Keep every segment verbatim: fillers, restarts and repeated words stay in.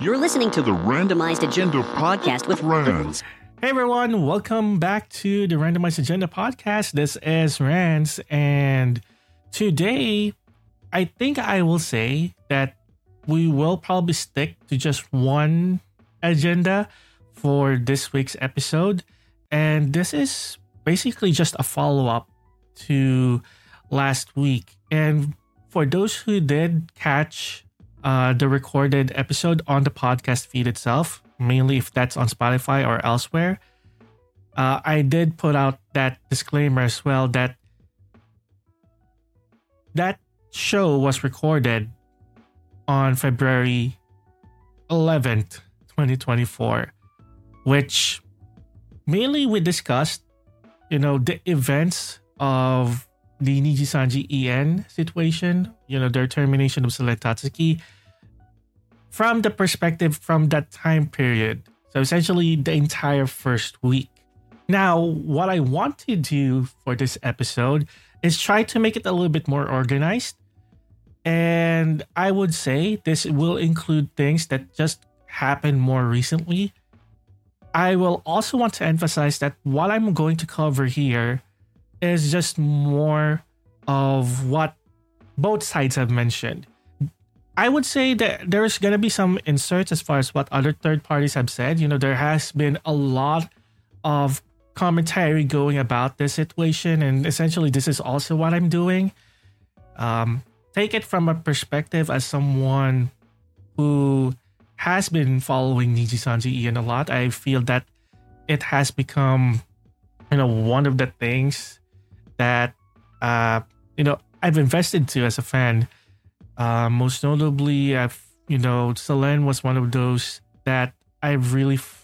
You're listening to the Randomized Agenda podcast with Rans. Hey everyone, welcome back to the Randomized Agenda podcast. This is Rans, and today I think I will say that we will probably stick to just one agenda for this week's episode. And this is basically just a follow-up to last week. And for those who did catch uh, the recorded episode on the podcast feed itself, mainly if that's on Spotify or elsewhere, uh, I did put out that disclaimer as well that that show was recorded on February eleventh, twenty twenty-four, which mainly we discussed, you know, the events of the Niji Sanji E N situation, you know, their termination of Solen Tatsuki from the perspective from that time period. So essentially the entire first week. Now, what I want to do for this episode is try to make it a little bit more organized. And I would say this will include things that just happened more recently. I will also want to emphasize that what I'm going to cover here is just more of what both sides have mentioned. I would say that there's going to be some inserts as far as what other third parties have said. You know, there has been a lot of commentary going about this situation, and essentially this is also what I'm doing. Um, take it from a perspective as someone who has been following Niji Sanji E N a lot. I feel that it has become, you know, one of the things that, uh, you know, I've invested to as a fan. Uh, most notably, I've, you know, Solen was one of those that I really f-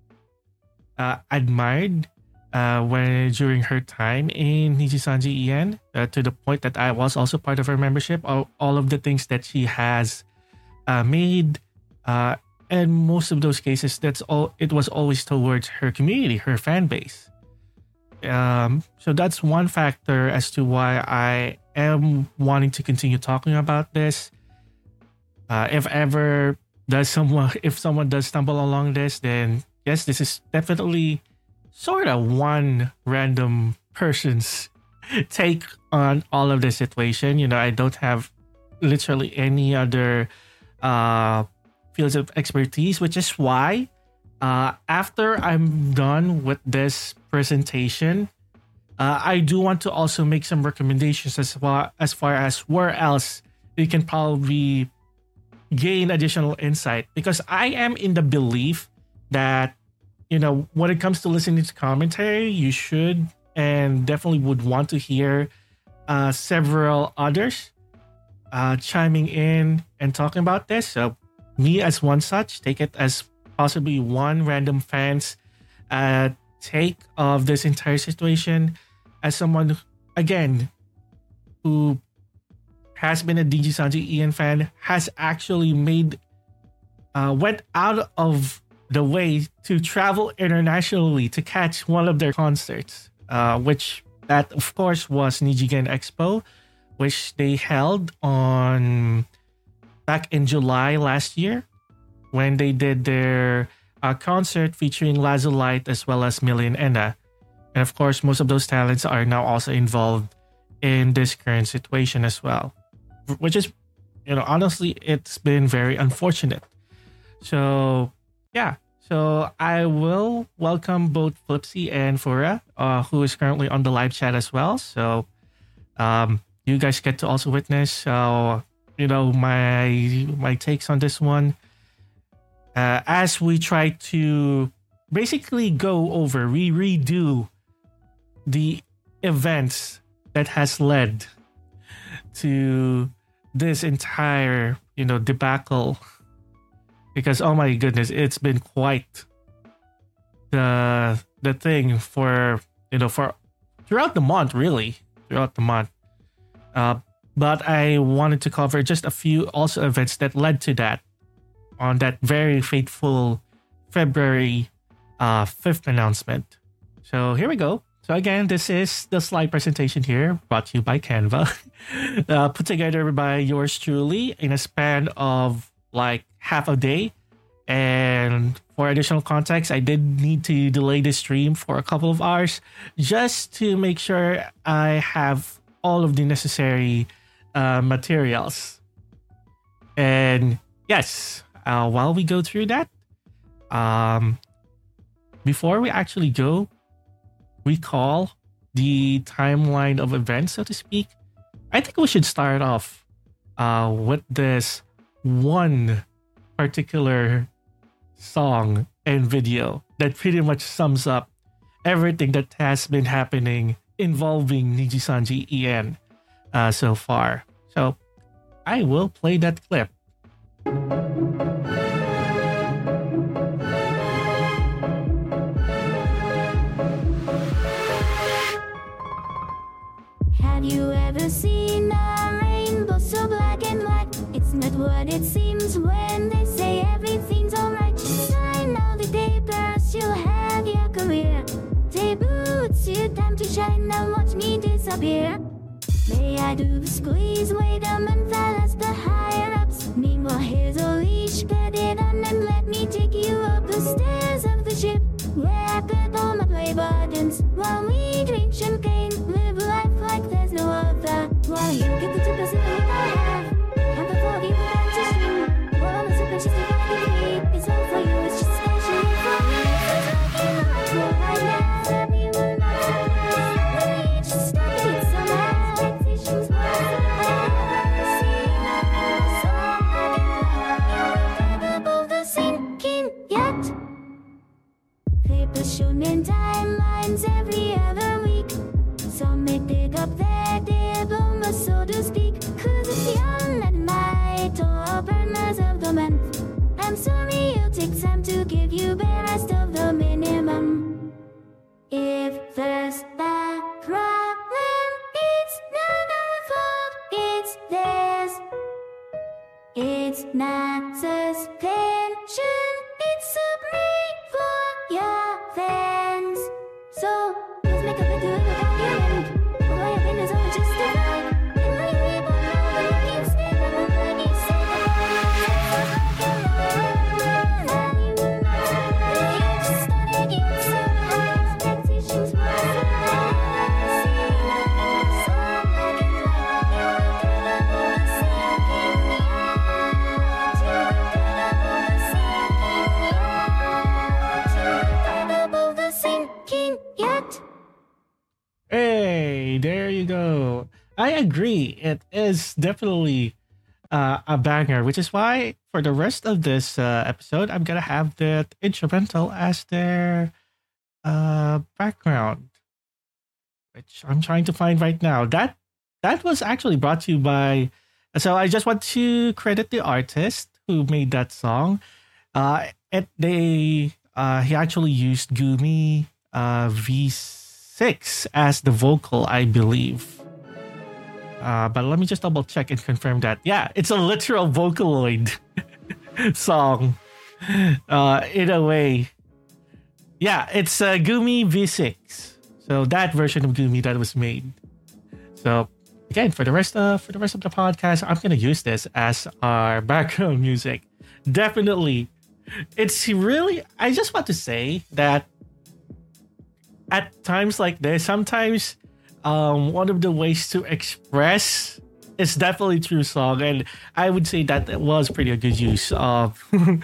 uh, admired uh, when during her time in Niji Sanji E N, uh, to the point that I was also part of her membership. All, all of the things that she has uh, made, uh, and most of those cases, that's all. It was always towards her community, her fan base. Um, so that's one factor as to why I am wanting to continue talking about this. Uh, if ever does someone, if someone does stumble along this, then yes, this is definitely sort of one random person's take on all of the situation. You know, I don't have literally any other uh, fields of expertise, which is why uh, after I'm done with this presentation, uh, I do want to also make some recommendations as far as far as where else you can probably gain additional insight, because I am in the belief that, you know, when it comes to listening to commentary, you should and definitely would want to hear uh, several others uh, chiming in and talking about this. So me as one such, take it as possibly one random fan's uh, take of this entire situation, as someone, again, who has been a Niji Sanji E N fan, has actually made, uh, went out of the way to travel internationally to catch one of their concerts, uh, which that of course was Nijigen Expo, which they held on back in July last year, when they did their uh, concert featuring Lazulite as well as Millie and Enna. And of course, most of those talents are now also involved in this current situation as well, which is, you know, honestly, it's been very unfortunate. So yeah, so I will welcome both Flipsy and Fura, uh, who is currently on the live chat as well. So um, you guys get to also witness, uh, you know, my my takes on this one, uh, as we try to basically go over, we redo the events that has led to this entire, you know, debacle. Because, oh my goodness, it's been quite the the thing for, you know, for throughout the month, really, throughout the month. Uh, but I wanted to cover just a few also events that led to that on that very fateful February uh, fifth announcement. So here we go. So again, this is the slide presentation here, brought to you by Canva, uh, put together by yours truly in a span of like half a day. And for additional context, I did need to delay the stream for a couple of hours just to make sure I have all of the necessary uh, materials. And yes, uh, while we go through that, um, before we actually go recall the timeline of events, so to speak, I think we should start off uh, with this one particular song and video that pretty much sums up everything that has been happening involving Nijisanji En uh, so far. So I will play that clip. Have you ever seen a rainbow so black and white? It's not what it seems when they say everything's alright. Sign all the papers, you'll have your career. They boots you time to shine, now watch me disappear. May I do the squeeze, wait a month, I'll ask the higher-ups. Meanwhile, here's a leash, get it on and let me take you up the stairs of the ship, where I put all my play buttons, while we drink champagne, live life like there's no other. While you get the two percent of what I have, and before you back to stream, well, the super she's divided. It's all for you, it's just special for me. It's like in the right world right now, that we will not survive. When we just stop it somehow, expectations were I've seen a song like it above the sinking yet. Papers show me timelines every other week. Some may dig up their diploma, so to speak, cause it's beyond that my top earners of the month. I'm sorry it'll take time to give you the rest of the minimum. If there's a problem, it's not our fault, it's theirs. It's not suspension, it's a break for your fans. So let's make a bit of an argument. The way I've been is only justified. And when you reap on all the lucky you stand, I'm not like you say that I'm you will not survive. You just started yet, so my expectations were I've seen a song like it like you will do the sinking yacht. You will do the sinking yacht. Hey, there you go. I agree. It is definitely uh, a banger, which is why for the rest of this uh, episode, I'm going to have that instrumental as their uh, background, which I'm trying to find right now. That that was actually brought to you by... So I just want to credit the artist who made that song. Uh, it, they uh, He actually used Gumi uh, V six as the vocal, I believe. Uh, but let me just double check and confirm that. Yeah, it's a literal Vocaloid song. Uh, in a way. Yeah, it's uh, Gumi V six. So that version of Gumi that was made. So again, for the rest of for the rest of the podcast, I'm gonna use this as our background music. Definitely. It's really, I just want to say that at times like this, sometimes um, one of the ways to express is definitely through song, and I would say that it was pretty a good use of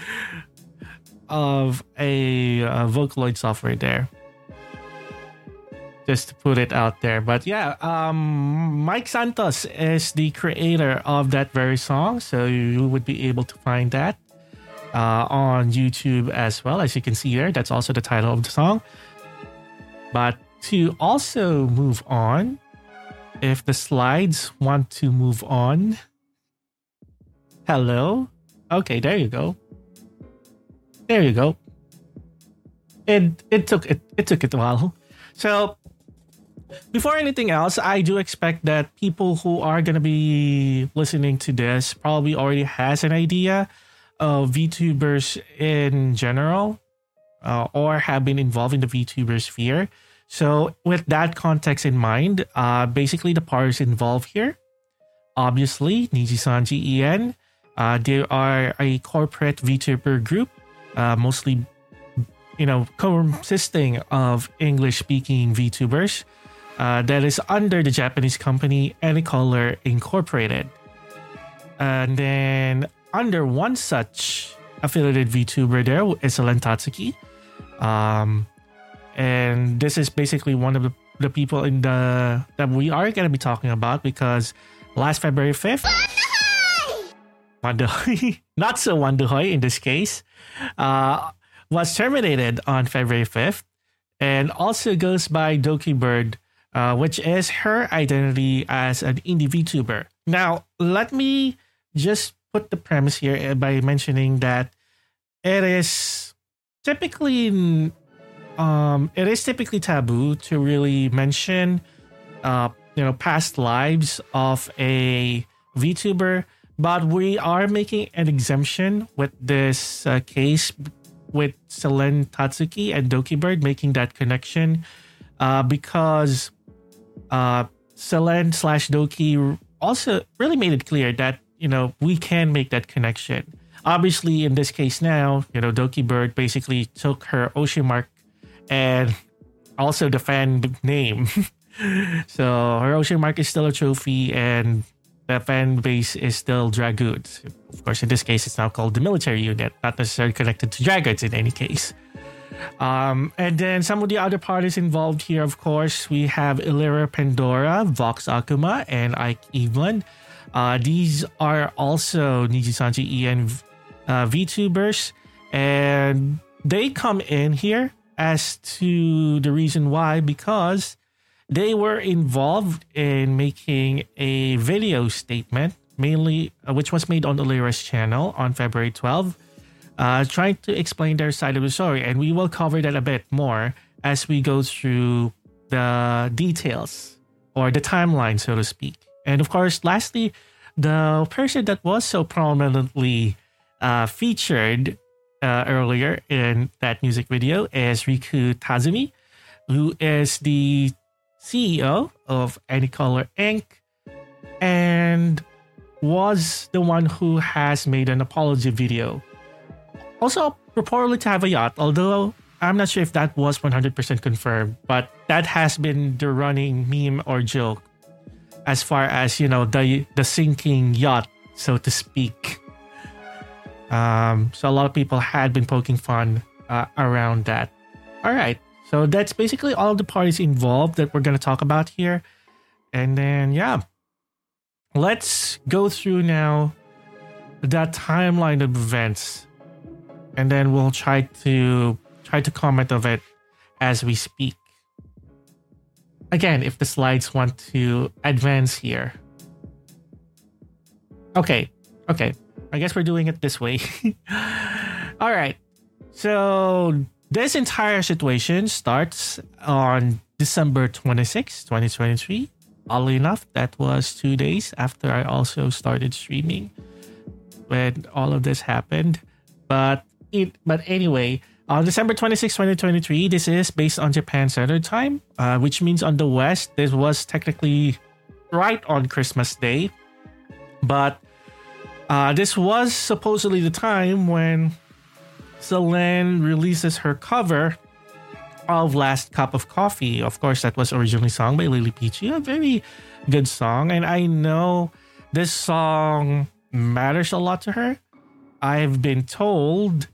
of a uh, Vocaloid software there. Just to put it out there, but yeah, um, Mike Santos is the creator of that very song, so you would be able to find that uh, on YouTube as well, as you can see there. That's also the title of the song. But to also move on, if the slides want to move on. Hello? Okay, there you go. There you go. It it took it, it took it a while. So before anything else, I do expect that people who are gonna be listening to this probably already has an idea of VTubers in general, uh, or have been involved in the VTuber sphere. So with that context in mind, uh, basically the parties involved here, obviously Nijisanji En, uh, they are a corporate VTuber group uh, mostly, you know, consisting of English-speaking VTubers uh, that is under the Japanese company Anycolor Incorporated. And then under one such affiliated VTuber there is Selene Tatsuki. Um, and this is basically one of the, the people in the that we are going to be talking about because last February fifth, Wandahoy, not so Wandahoy in this case, uh, was terminated on February fifth and also goes by Doki Bird, uh, which is her identity as an indie VTuber. Now, let me just put the premise here by mentioning that it is typically um, it is typically taboo to really mention uh, you know past lives of a VTuber, but we are making an exemption with this uh, case with Selene Tatsuki and Doki Bird making that connection uh, because uh, Selene slash Doki also really made it clear that you know we can make that connection. Obviously, in this case now, you know Doki Bird basically took her Oshi mark and also the fan name. So her Oshi mark is still a trophy and the fan base is still Dragoons. Of course, in this case, it's now called the military unit, not necessarily connected to Dragons in any case. Um, and then some of the other parties involved here, of course, we have Illyria Pandora, Vox Akuma, and Ike Evelyn. Uh, these are also Nijisanji E N uh, VTubers, and they come in here as to the reason why, because they were involved in making a video statement, mainly uh, which was made on Illyria's channel on February twelfth, uh, trying to explain their side of the story. And we will cover that a bit more as we go through the details or the timeline, so to speak. And of course, lastly, the person that was so prominently uh, featured uh, earlier in that music video is Riku Tazumi, who is the C E O of Anycolor Incorporated and was the one who has made an apology video. Also purportedly to have a yacht, although I'm not sure if that was one hundred percent confirmed, but that has been the running meme or joke as far as, you know, the the sinking yacht, so to speak. Um, so a lot of people had been poking fun uh, around that. All right. So that's basically all of the parties involved that we're going to talk about here. And then, yeah, let's go through now that timeline of events. And then we'll try to try to comment of it as we speak. Again, if the slides want to advance here. Okay, okay. I guess we're doing it this way. All right. So this entire situation starts on December twenty-sixth, twenty twenty-three. Oddly enough, that was two days after I also started streaming when all of this happened. But it, but anyway, on December twenty-sixth, twenty twenty-three, this is based on Japan Standard Time, uh, which means on the West, this was technically right on Christmas Day. But uh, this was supposedly the time when Selene releases her cover of Last Cup of Coffee. Of course, that was originally sung by Lily Peachy, a very good song. And I know this song matters a lot to her. I've been told,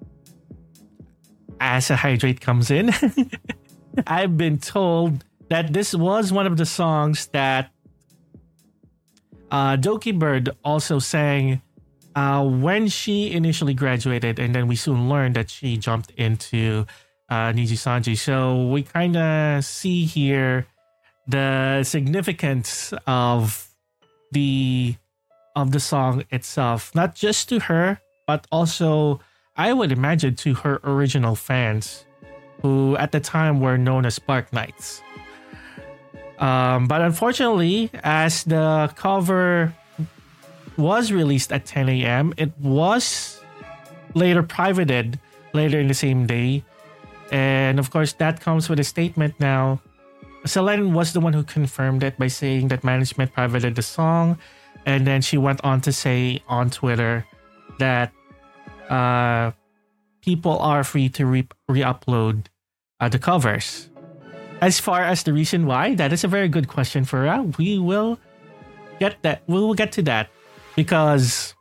as a hydrate comes in, I've been told that this was one of the songs that uh, Doki Bird also sang uh, when she initially graduated, and then we soon learned that she jumped into uh, Nijisanji. So we kind of see here the significance of the of the song itself, not just to her, but also, I would imagine, to her original fans, who at the time were known as Spark Knights. Um, but unfortunately, as the cover was released at ten a.m., it was later privated later in the same day. And of course, that comes with a statement now. Selene was the one who confirmed it by saying that management privated the song. And then she went on to say on Twitter that uh, people are free to re- re-upload uh, the covers. As far as the reason why, that is a very good question for uh, we will get that. We will get to that because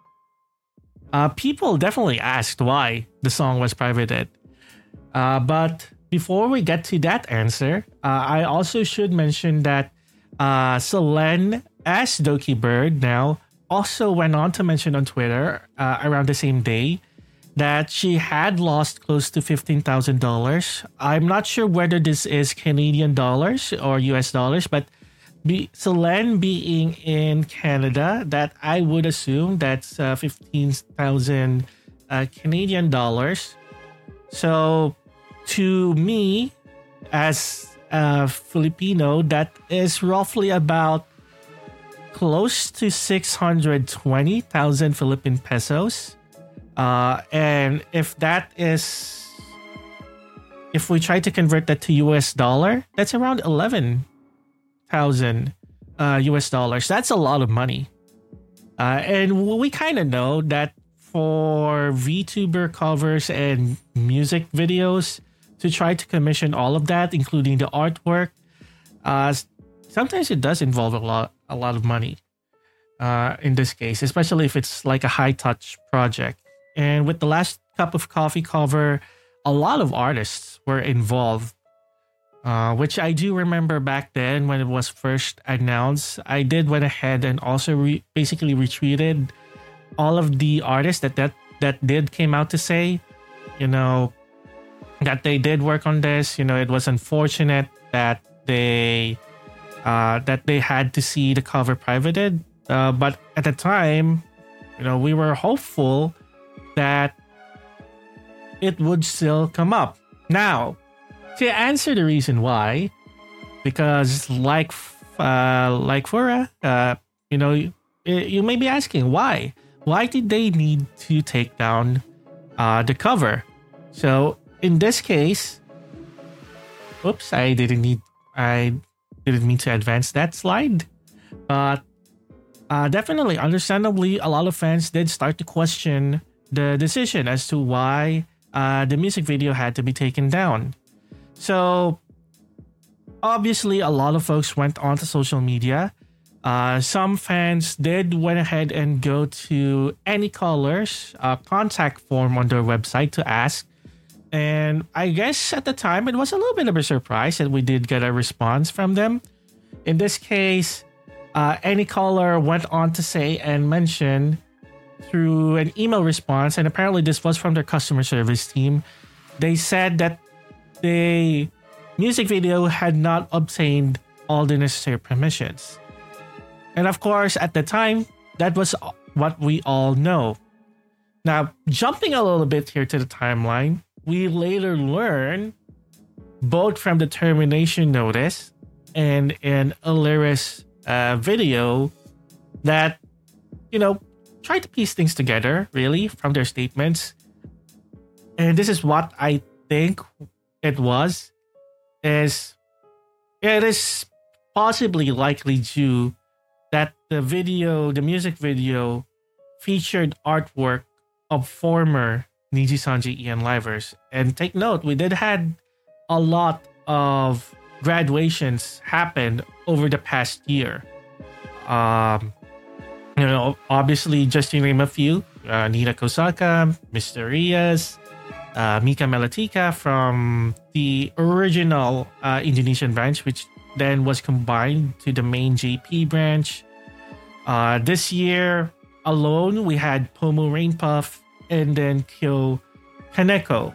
uh, people definitely asked why the song was privated. Uh, but before we get to that answer, uh, I also should mention that uh, Selene as Doki Bird now also went on to mention on Twitter uh, around the same day that she had lost close to fifteen thousand dollars. I'm not sure whether this is Canadian dollars or U S dollars, but be, Selene being in Canada, that I would assume that's uh, fifteen thousand uh, Canadian dollars. So to me, as a Filipino, that is roughly about close to six hundred twenty thousand Philippine pesos. Uh, and if that is, if we try to convert that to U S dollar, that's around eleven thousand uh, U S dollars. That's a lot of money. Uh, and we kind of know that for VTuber covers and music videos, to try to commission all of that, including the artwork, uh, sometimes it does involve a lot, a lot of money. Uh, in this case, especially if it's like a high touch project. And with the Last Cup of Coffee cover, a lot of artists were involved, uh, which I do remember back then when it was first announced. I did went ahead and also re- basically retweeted all of the artists that, that that did came out to say, you know, that they did work on this. You know, it was unfortunate that they uh, that they had to see the cover privated. Uh, but at the time, you know, we were hopeful that it would still come up. Now, to answer the reason why, because like uh, like Fura, uh, you know, you, you may be asking why. Why did they need to take down uh, the cover? So in this case, oops, I didn't need, I didn't mean to advance that slide, but uh, definitely, understandably, a lot of fans did start to question the decision as to why uh, the music video had to be taken down. So obviously, a lot of folks went onto social media. Uh, some fans did went ahead and go to Anycolor's uh, contact form on their website to ask. And I guess at the time, it was a little bit of a surprise that we did get a response from them. In this case, uh, Anycolor went on to say and mention through an email response, and apparently this was from their customer service team. They said that the music video had not obtained all the necessary permissions. And of course, at the time, that was what we all know. Now, jumping a little bit here to the timeline, we later learn, both from the termination notice and in Illyris uh, video, that, you know, try to piece things together, really, from their statements. And this is what I think it was, is it is possibly likely due that the video, the music video, featured artwork of former Niji Sanji Ian Livers. And take note, we did had a lot of graduations happen over the past year. Um, you know, obviously, just to name a few, uh, Nina Kosaka, Mysterious, uh, Mika Melatika from the original uh, Indonesian branch, which then was combined to the main J P branch. Uh, this year alone, we had Pomu Rainpuff and then Kyo Kaneko.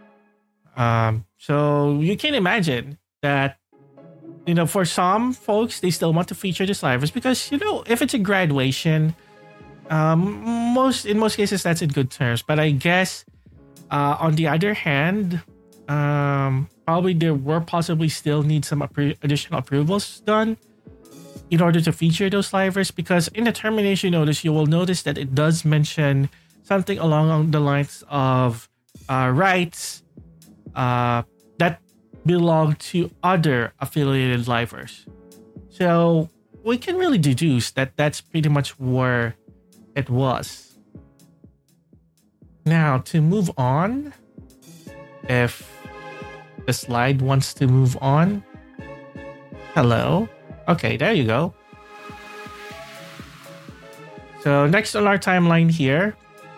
Um, so you can imagine that, you know, for some folks, they still want to feature the Slivers because, you know, if it's a graduation, um, most in most cases, that's in good terms. But I guess uh, on the other hand, um, probably there were possibly still need some appro- additional approvals done in order to feature those Slivers, because in the termination notice, you will notice that it does mention something along the lines of uh, rights uh, that belong to other affiliated Livers. So we can really deduce that that's pretty much where it was. Now, to move on, if the slide wants to move on. Hello. Okay, there you go. So next on our timeline here.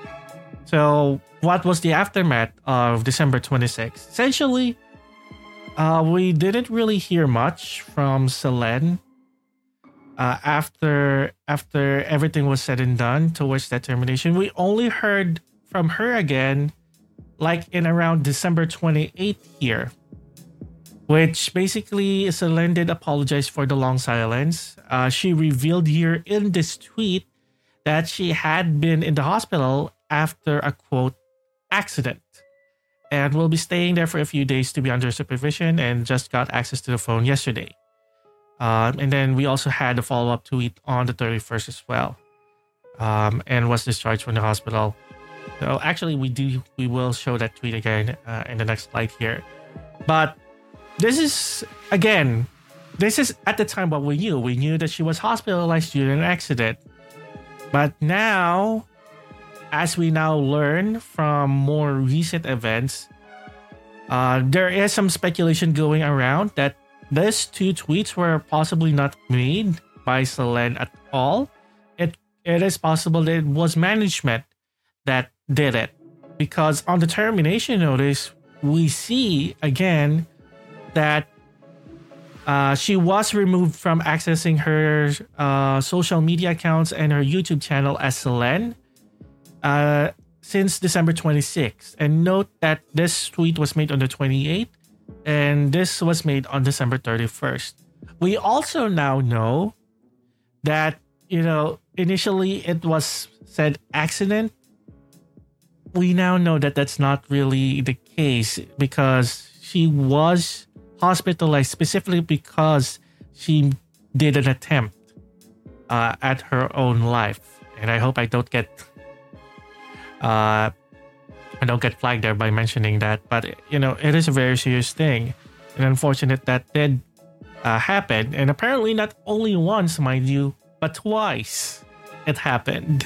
So what was the aftermath of December twenty-sixth? Essentially, uh, we didn't really hear much from Selene uh, after after everything was said and done towards that termination. We only heard from her again like in around December twenty-eighth here, which basically Selene did apologize for the long silence. Uh, she revealed here in this tweet that she had been in the hospital after a quote accident and will be staying there for a few days to be under supervision and just got access to the phone yesterday. Um, and then we also had a follow-up tweet on the thirty-first as well, um, and was discharged from the hospital. So actually, we do we will show that tweet again uh, in the next slide here. But this is again, this is at the time what we knew. We knew that she was hospitalized due to an accident. But now, as we now learn from more recent events, uh, there is some speculation going around that these two tweets were possibly not made by Selene at all. It it is possible that it was management that did it, because on the termination notice we see again that uh, she was removed from accessing her uh, social media accounts and her YouTube channel as Selene uh, since December twenty-sixth. And note that this tweet was made on the twenty-eighth and this was made on December thirty-first. We also now know that, you know, initially it was said accident. We now know that that's not really the case, because she was hospitalized specifically because she did an attempt uh, at her own life. And I hope I don't get uh, I don't get flagged there by mentioning that. But, you know, it is a very serious thing. And unfortunate that did uh, happen. And apparently not only once, mind you, but twice it happened.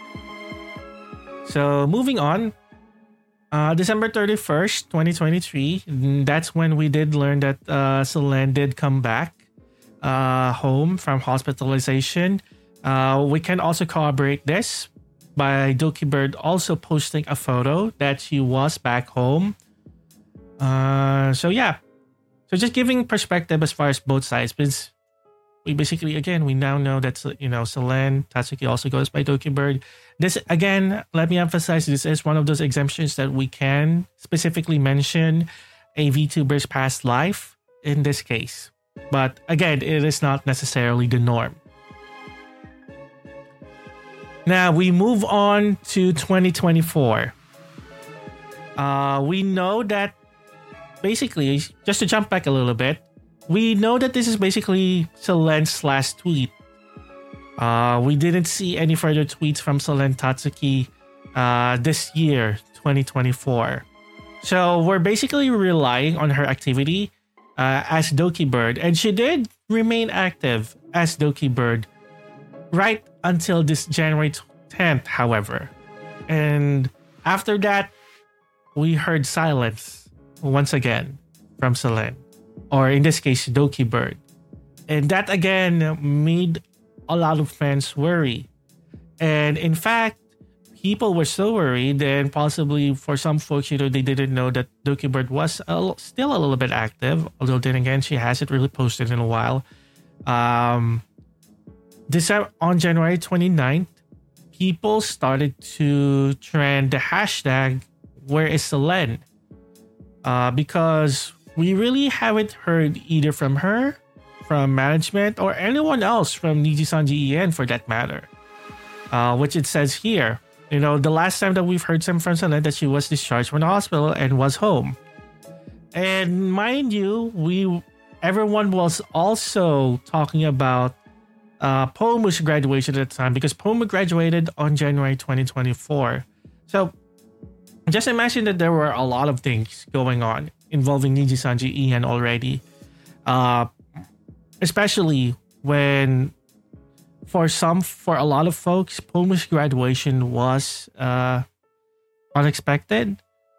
So moving on, uh, December thirty-first, twenty twenty-three, that's when we did learn that uh, Selene did come back uh, home from hospitalization. Uh, we can also corroborate this by Doki Bird also posting a photo that she was back home. Uh, so yeah, so just giving perspective as far as both sides, because we basically, again, we now know that, you know, Selene Tatsuki also goes by Doki Bird. This, again, let me emphasize, this is one of those exemptions that we can specifically mention a VTuber's past life in this case. But again, it is not necessarily the norm. Now, we move on to twenty twenty-four. Uh, we know that, basically, just to jump back a little bit, we know that this is basically Selene's last tweet. Uh, we didn't see any further tweets from Selene Tatsuki uh, this year, twenty twenty-four. So we're basically relying on her activity uh, as Doki Bird. And she did remain active as Doki Bird right until this January tenth, however. And after that, we heard silence once again from Selene. Or in this case, Doki Bird. And that again made a lot of fans worry. And in fact, people were so worried, and possibly for some folks, you know, they didn't know that Doki Bird was a, still a little bit active. Although then again, she hasn't really posted in a while. Um, December, on January twenty-ninth, people started to trend the hashtag, "Where is Selene?" Uh, because we really haven't heard either from her, from management, or anyone else from Nijisanji E N for that matter. Uh, which it says here, you know, the last time that we've heard some from Selene that she was discharged from the hospital and was home. And mind you, we everyone was also talking about uh, Pomu's graduation at the time, because Pomu graduated on January twenty twenty-four. So just imagine that there were a lot of things going on involving Nijisanji E N already. Uh, especially when, for some, for a lot of folks, Pomu's graduation was uh, unexpected,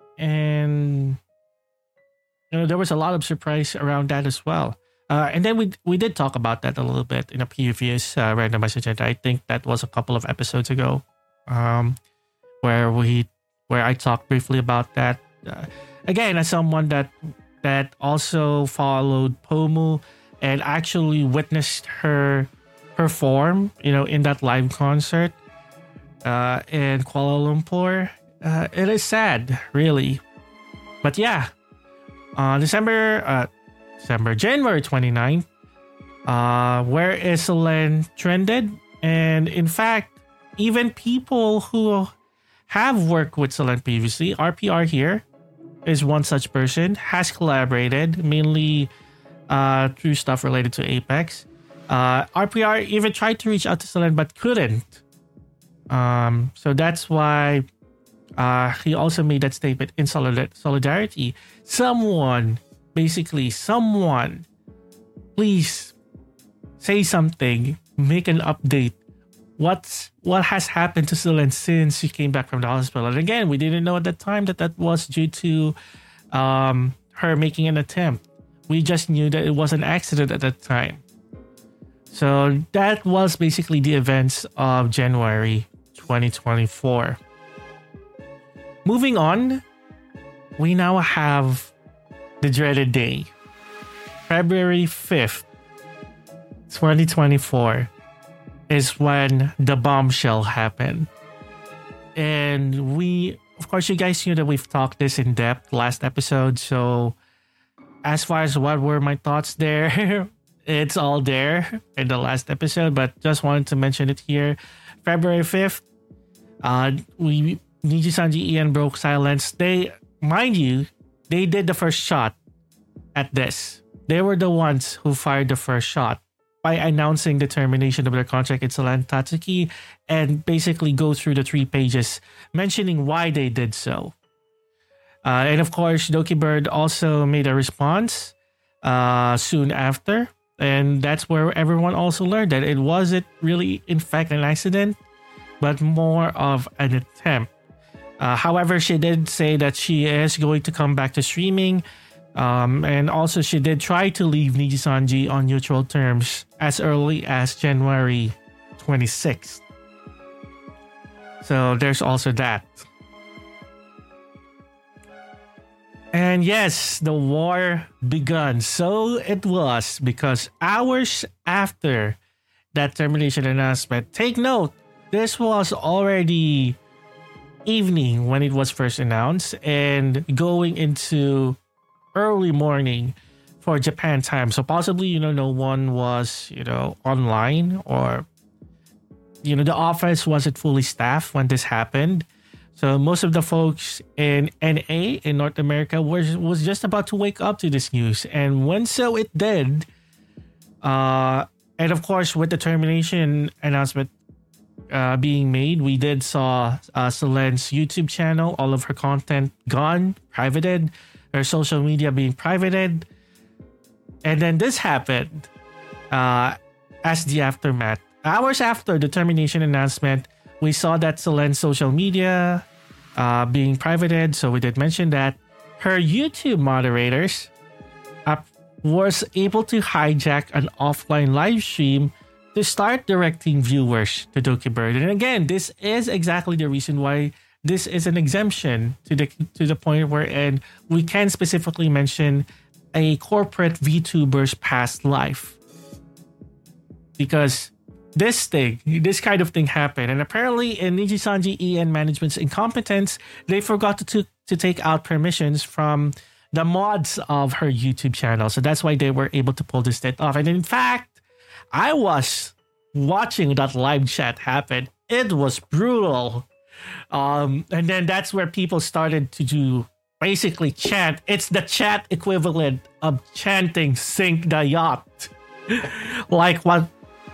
and you know there was a lot of surprise around that as well. Uh, and then we we did talk about that a little bit in a previous uh, randomized agenda. I think that was a couple of episodes ago, um, where we where I talked briefly about that. Uh, again, as someone that that also followed Pomu and actually witnessed her perform, you know, in that live concert uh, in Kuala Lumpur, uh, it is sad, really. But yeah, on December, uh, December, January twenty-ninth, uh, where is Solenn trended? And in fact, even people who have worked with Solenn previously, R P R here is one such person, has collaborated mainly uh, through stuff related to Apex. Uh, R P R even tried to reach out to Solenn but couldn't. Um, so that's why uh, he also made that statement in solid- solidarity. Someone, basically someone, please say something, make an update. What's what has happened to Solenn since she came back from the hospital? And again, we didn't know at that time that that was due to um, her making an attempt. We just knew that it was an accident at that time. So that was basically the events of January twenty twenty-four. Moving on, we now have the dreaded day, February fifth, twenty twenty-four. Is when the bombshell happened. And we, of course, you guys knew that we've talked this in depth last episode. So as far as what were my thoughts there, it's all there in the last episode, but just wanted to mention it here. February fifth, uh, we, Niji Sanji Ian broke silence. They, mind you, they did the first shot at this. They were the ones who fired the first shot by announcing the termination of their contract with Solenn Tatsuki and basically go through the three pages mentioning why they did so. Uh, and of course, Doki Bird also made a response uh, soon after. And that's where everyone also learned that it wasn't really, in fact, an accident, but more of an attempt. Uh, however, she did say that she is going to come back to streaming. Um, and also, she did try to leave Niji Sanji on neutral terms as early as January twenty-sixth. So there's also that. And yes, the war begun. So it was, because hours after that termination announcement, take note, this was already evening when it was first announced and going into early morning for Japan time. So possibly, you know, no one was, you know, online, or, you know, the office wasn't fully staffed when this happened. So most of the folks in N A, in North America, was, was just about to wake up to this news. And when so it did, uh, and of course, with the termination announcement uh, being made, we did saw uh, Solenn's YouTube channel, all of her content gone, privated, her social media being privated. And then this happened uh, as the aftermath. Hours after the termination announcement, we saw that Solenn's social media uh, being privated. So we did mention that her YouTube moderators uh, was able to hijack an offline live stream to start directing viewers to Doki Bird. And again, this is exactly the reason why this is an exemption to the to the point wherein we can specifically mention a corporate VTuber's past life. Because this thing, this kind of thing happened. And apparently in Niji Sanji E N management's incompetence, they forgot to, to, to take out permissions from the mods of her YouTube channel. So that's why they were able to pull this thing off. And in fact, I was watching that live chat happen. It was brutal. Um, and then that's where people started to do basically chant. It's the chat equivalent of chanting "Sink the Yacht." Like what?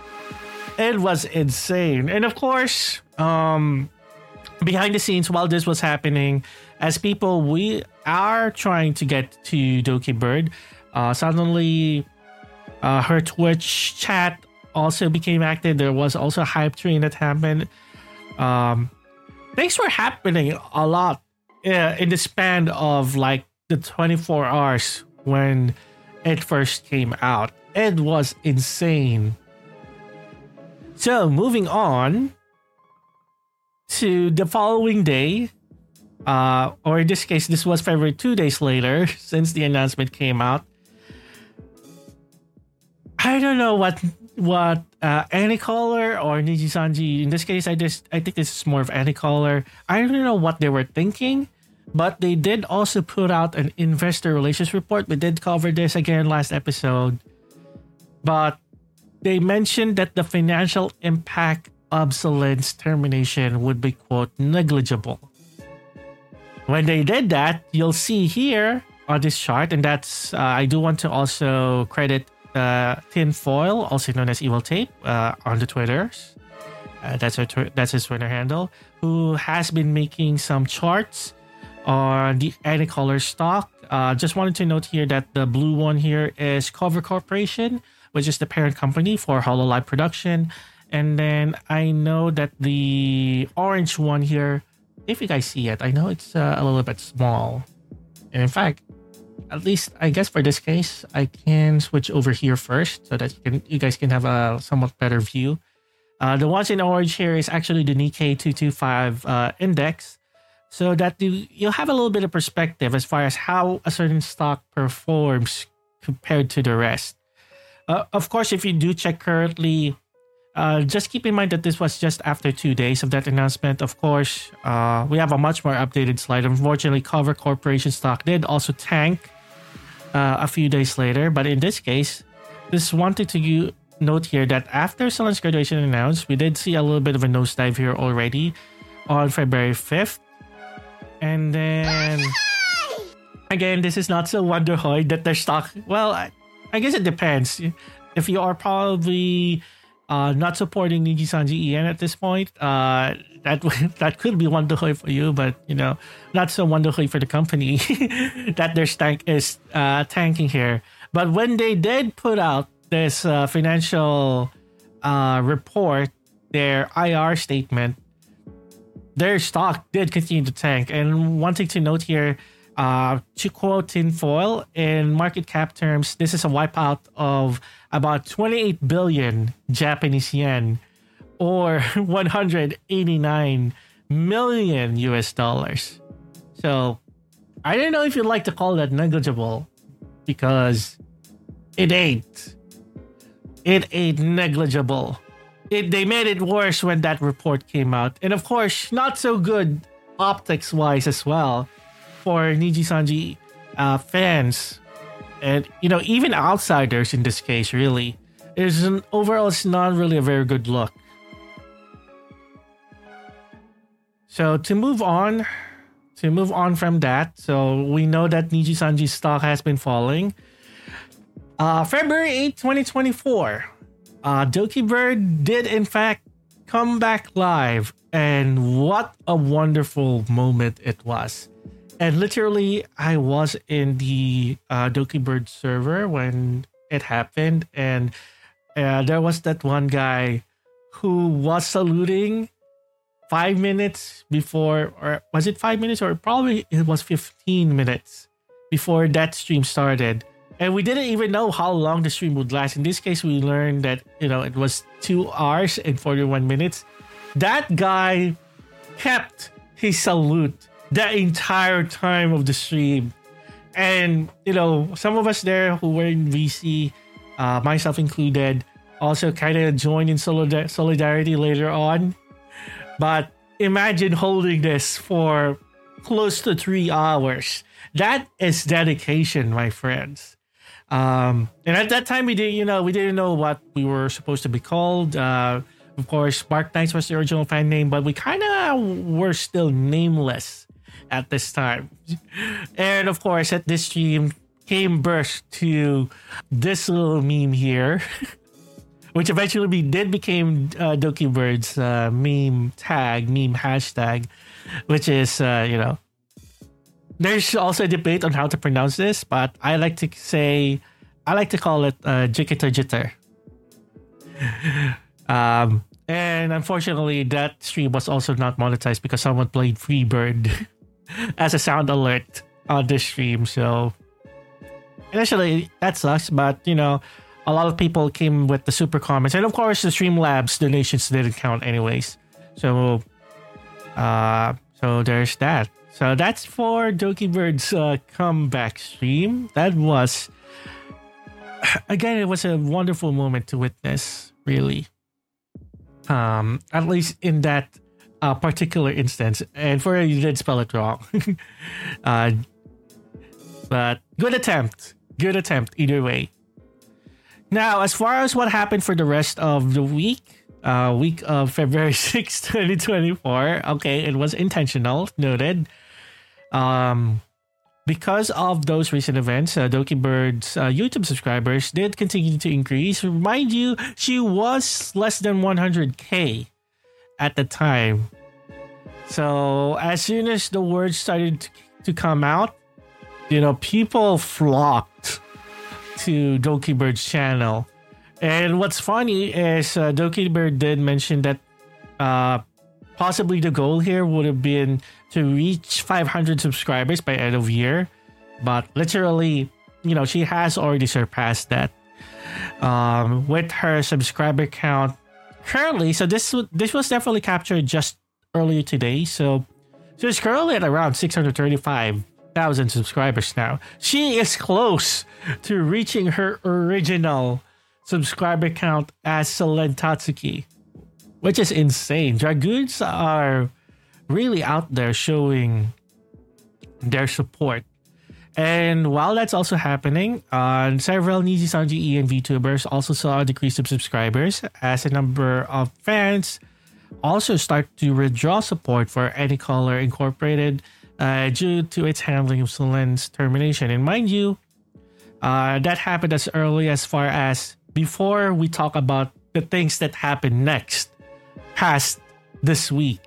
It was insane. And of course, um, behind the scenes while this was happening, as people we are trying to get to Doki Bird, uh, suddenly uh, her Twitch chat also became active. There was also a hype train that happened. Um, things were happening a lot uh, in the span of like the twenty-four hours when it first came out. It was insane. So moving on to the following day, uh, or in this case, this was February two days later since the announcement came out. I don't know what what uh, Anycolor or Nijisanji. In this case, I just I think this is more of Anycolor. I don't know what they were thinking, but they did also put out an investor relations report. We did cover this again last episode, but they mentioned that the financial impact of Celine's termination would be, quote, negligible. When they did that, you'll see here on this chart, and that's uh, I do want to also credit uh, Tinfoil, also known as Evil Tape, uh, on the Twitters. Uh, that's her tw- that's his Twitter handle, who has been making some charts on the Anycolor stock. Uh, just wanted to note here that the blue one here is Cover Corporation, which is the parent company for Hololive production. And then I know that the orange one here, if you guys see it, I know it's uh, a little bit small. And in fact, at least I guess for this case, I can switch over here first so that you can you guys can have a somewhat better view. Uh, the ones in orange here is actually the Nikkei two twenty-five uh, index, so that you, you'll have a little bit of perspective as far as how a certain stock performs compared to the rest. Uh, of course, if you do check currently, uh, just keep in mind that this was just after two days of that announcement. Of course, uh, we have a much more updated slide. Unfortunately, Cover Corporation stock did also tank uh, a few days later. But in this case, just wanted to you note here that after Celine's graduation announced, we did see a little bit of a nosedive here already on February fifth. And then, again, this is not so wonderhoid that their stock, well, I, I guess it depends. If you are probably uh, not supporting Nijisanji En at this point, uh, that that could be wonderhoid for you, but you know, not so wonderhoid for the company that their stock is uh, tanking here. But when they did put out this uh, financial uh, report, their I R statement, their stock did continue to tank. And one thing to note here, uh, to quote Tinfoil, in market cap terms, this is a wipeout of about twenty-eight billion Japanese yen, or one hundred eighty-nine million U S dollars. So I don't know if you'd like to call that negligible, because it ain't. It ain't negligible. It, they made it worse when that report came out. And of course, not so good optics-wise as well for Nijisanji uh, fans. And, you know, even outsiders in this case, really. It's an, overall, it's not really a very good look. So to move on, to move on from that, so we know that Nijisanji's stock has been falling. Uh, February eighth, twenty twenty-four, uh, Dokibird did in fact come back live, and what a wonderful moment it was. And literally, I was in the uh, Dokibird server when it happened, and uh, there was that one guy who was saluting five minutes before, or was it five minutes, or probably it was fifteen minutes before that stream started. And we didn't even know how long the stream would last. In this case, we learned that, you know, it was two hours and forty-one minutes. That guy kept his salute the entire time of the stream. And, you know, some of us there who were in V C, uh, myself included, also kind of joined in solidar- solidarity later on. But imagine holding this for close to three hours. That is dedication, my friends. Um, and at that time, we didn't, you know, we didn't know what we were supposed to be called. Uh, of course, Mark Knights was the original fan name, but we kind of were still nameless at this time. And of course, at this stream came birth to this little meme here, which eventually be, did became uh, Dokibird's uh, meme tag, meme hashtag, which is, uh, you know, there's also a debate on how to pronounce this, but I like to say, I like to call it uh, Jikita Jitter. Um, and unfortunately, that stream was also not monetized because someone played Freebird as a sound alert on the stream. So initially that sucks, but you know, a lot of people came with the super comments, and of course the Streamlabs donations didn't count anyways. So, uh, so there's that. So that's for Doki Bird's uh, comeback stream. That was, again, it was a wonderful moment to witness, really. Um, at least in that uh, particular instance. And for you did spell it wrong. uh, but good attempt. Good attempt either way. Now, as far as what happened for the rest of the week, uh, week of February sixth, twenty twenty-four, okay, it was intentional, noted. Um, because of those recent events, uh, Doki Bird's uh, YouTube subscribers did continue to increase. Mind you, she was less than one hundred K at the time. So as soon as the word started to come out, you know, people flocked to Doki Bird's channel. And what's funny is uh, Doki Bird did mention that uh, possibly the goal here would have been to reach five hundred subscribers by end of year. But literally, you know, she has already surpassed that. Um, with her subscriber count currently, so this, this was definitely captured just earlier today. So she's currently at around six hundred thirty-five thousand subscribers now. She is close to reaching her original subscriber count as Selen Tatsuki, which is insane. Dragoons are really out there showing their support. And while that's also happening, uh, several Nijisanji E N VTubers also saw a decrease of subscribers as a number of fans also start to withdraw support for Anycolor Incorporated uh, due to its handling of Selen's termination. And mind you, uh, that happened as early as far as before we talk about the things that happened next past this week.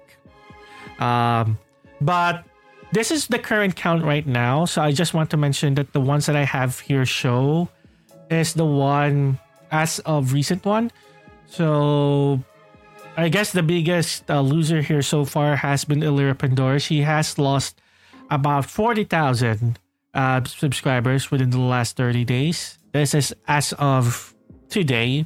Um, but this is the current count right now. So I just want to mention that the ones that I have here show is the one as of recent one. So I guess the biggest uh, loser here so far has been Illyria Pandora. She has lost about forty thousand uh, subscribers within the last thirty days. This is as of today.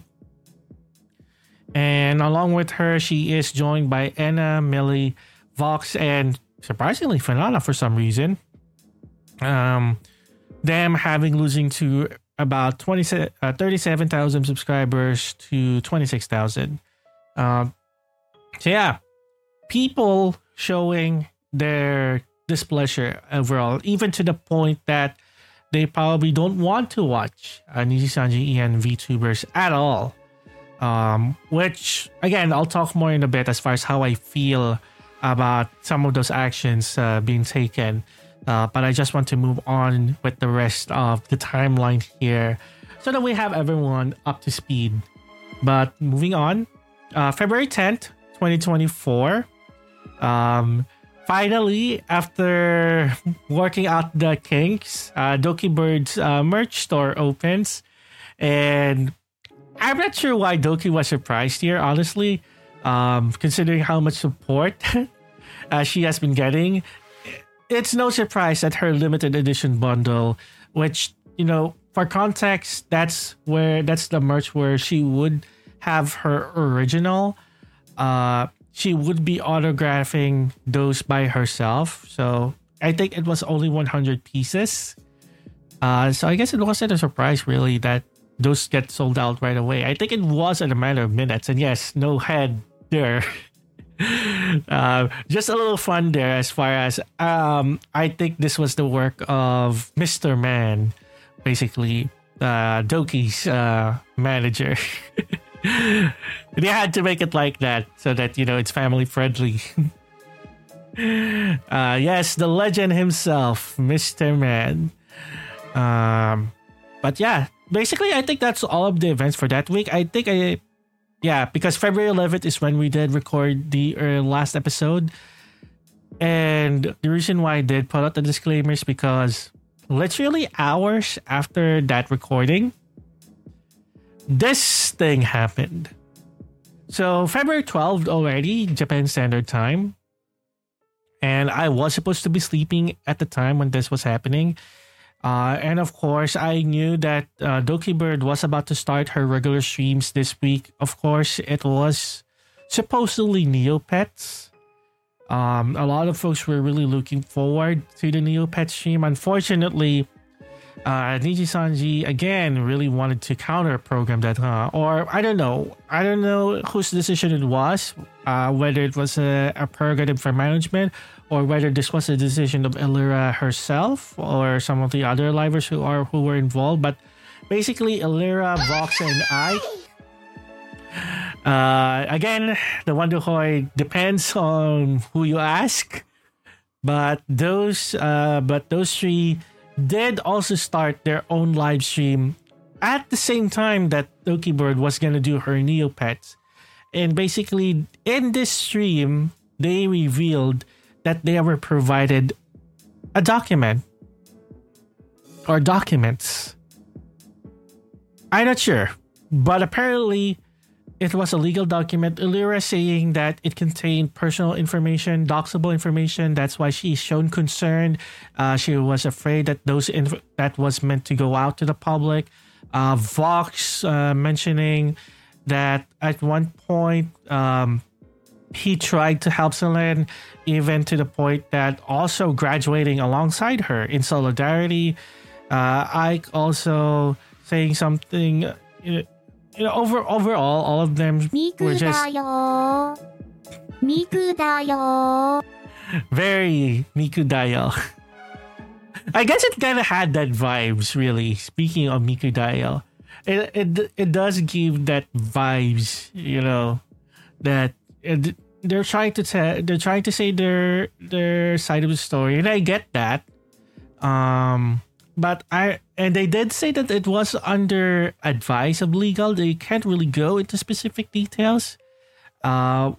And along with her, she is joined by Anna, Millie, Vox, and surprisingly Fanana for some reason. Um, them having losing to about twenty, uh, thirty-seven thousand subscribers to twenty-six thousand. Um, so yeah, people showing their displeasure overall, even to the point that they probably don't want to watch uh, Nijisanji E N VTubers at all. Um, which, again, I'll talk more in a bit as far as how I feel about some of those actions uh, being taken. Uh, but I just want to move on with the rest of the timeline here so that we have everyone up to speed. But moving on, uh, February tenth, twenty twenty-four. Um, finally, after working out the kinks, uh, Doki Bird's uh, merch store opens. And I'm not sure why Doki was surprised here, honestly, um, considering how much support uh, she has been getting. It's no surprise that her limited edition bundle, which, you know, for context, that's where that's the merch where she would have her original. Uh, she would be autographing those by herself. So I think it was only one hundred pieces. Uh, so I guess it wasn't a surprise, really, that those get sold out right away. I think it was in a matter of minutes. And yes, no head there. uh, just a little fun there as far as um, I think this was the work of Mister Man, basically uh, Doki's uh, manager. They had to make it like that so that, you know, it's family friendly. uh, yes, the legend himself, Mister Man. Um, but yeah, basically, I think that's all of the events for that week. I think I, yeah, because February eleventh is when we did record the uh, last episode. And the reason why I did put out the disclaimers because literally hours after that recording, this thing happened. So February twelfth already, Japan Standard Time, And I was supposed to be sleeping at the time when this was happening. Uh, and of course, I knew that uh, Doki Bird was about to start her regular streams this week. Of course, it was supposedly Neopets. Um, a lot of folks were really looking forward to the Neopets stream. Unfortunately, uh, Niji Sanji again really wanted to counter program that, huh? Or I don't know. I don't know whose decision it was, uh, whether it was a, a prerogative for management or whether this was a decision of Elira herself or some of the other livers who are who were involved. But basically, Elira, Vox, and I. Uh, again, the Wonderhoi depends on who you ask, but those uh, but those three did also start their own live stream at the same time that Doki Bird was gonna do her Neopets, and basically in this stream they revealed that they were provided a document or documents. I'm not sure, but apparently it was a legal document. Elira saying that it contained personal information, doxable information. That's why she's shown concern. Uh, she was afraid that those inf- that was meant to go out to the public. Uh, Vox uh, mentioning that at one point um, he tried to help Selene, even to the point that also graduating alongside her in solidarity. Uh, Ike also saying something. You know, You know, over overall, all of them were just very Miku Dayo. I guess it kind of had that vibes, really. Speaking of Miku Dayo, it, it it does give that vibes, you know, that it, they're trying to tell, they're trying to say their their side of the story, and I get that. Um. But I and they did say that it was under advice of legal. They can't really go into specific details. Uh,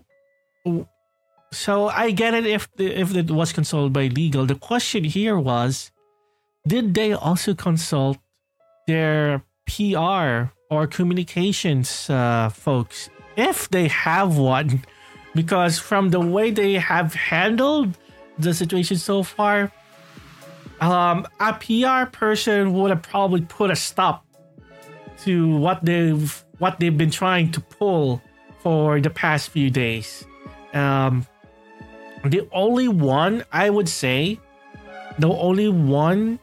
so I get it if the, if it was consulted by legal. The question here was, did they also consult their P R or communications uh, folks, if they have one? Because from the way they have handled the situation so far, Um, a P R person would have probably put a stop to what they've what they've been trying to pull for the past few days. Um, the only one I would say, the only one,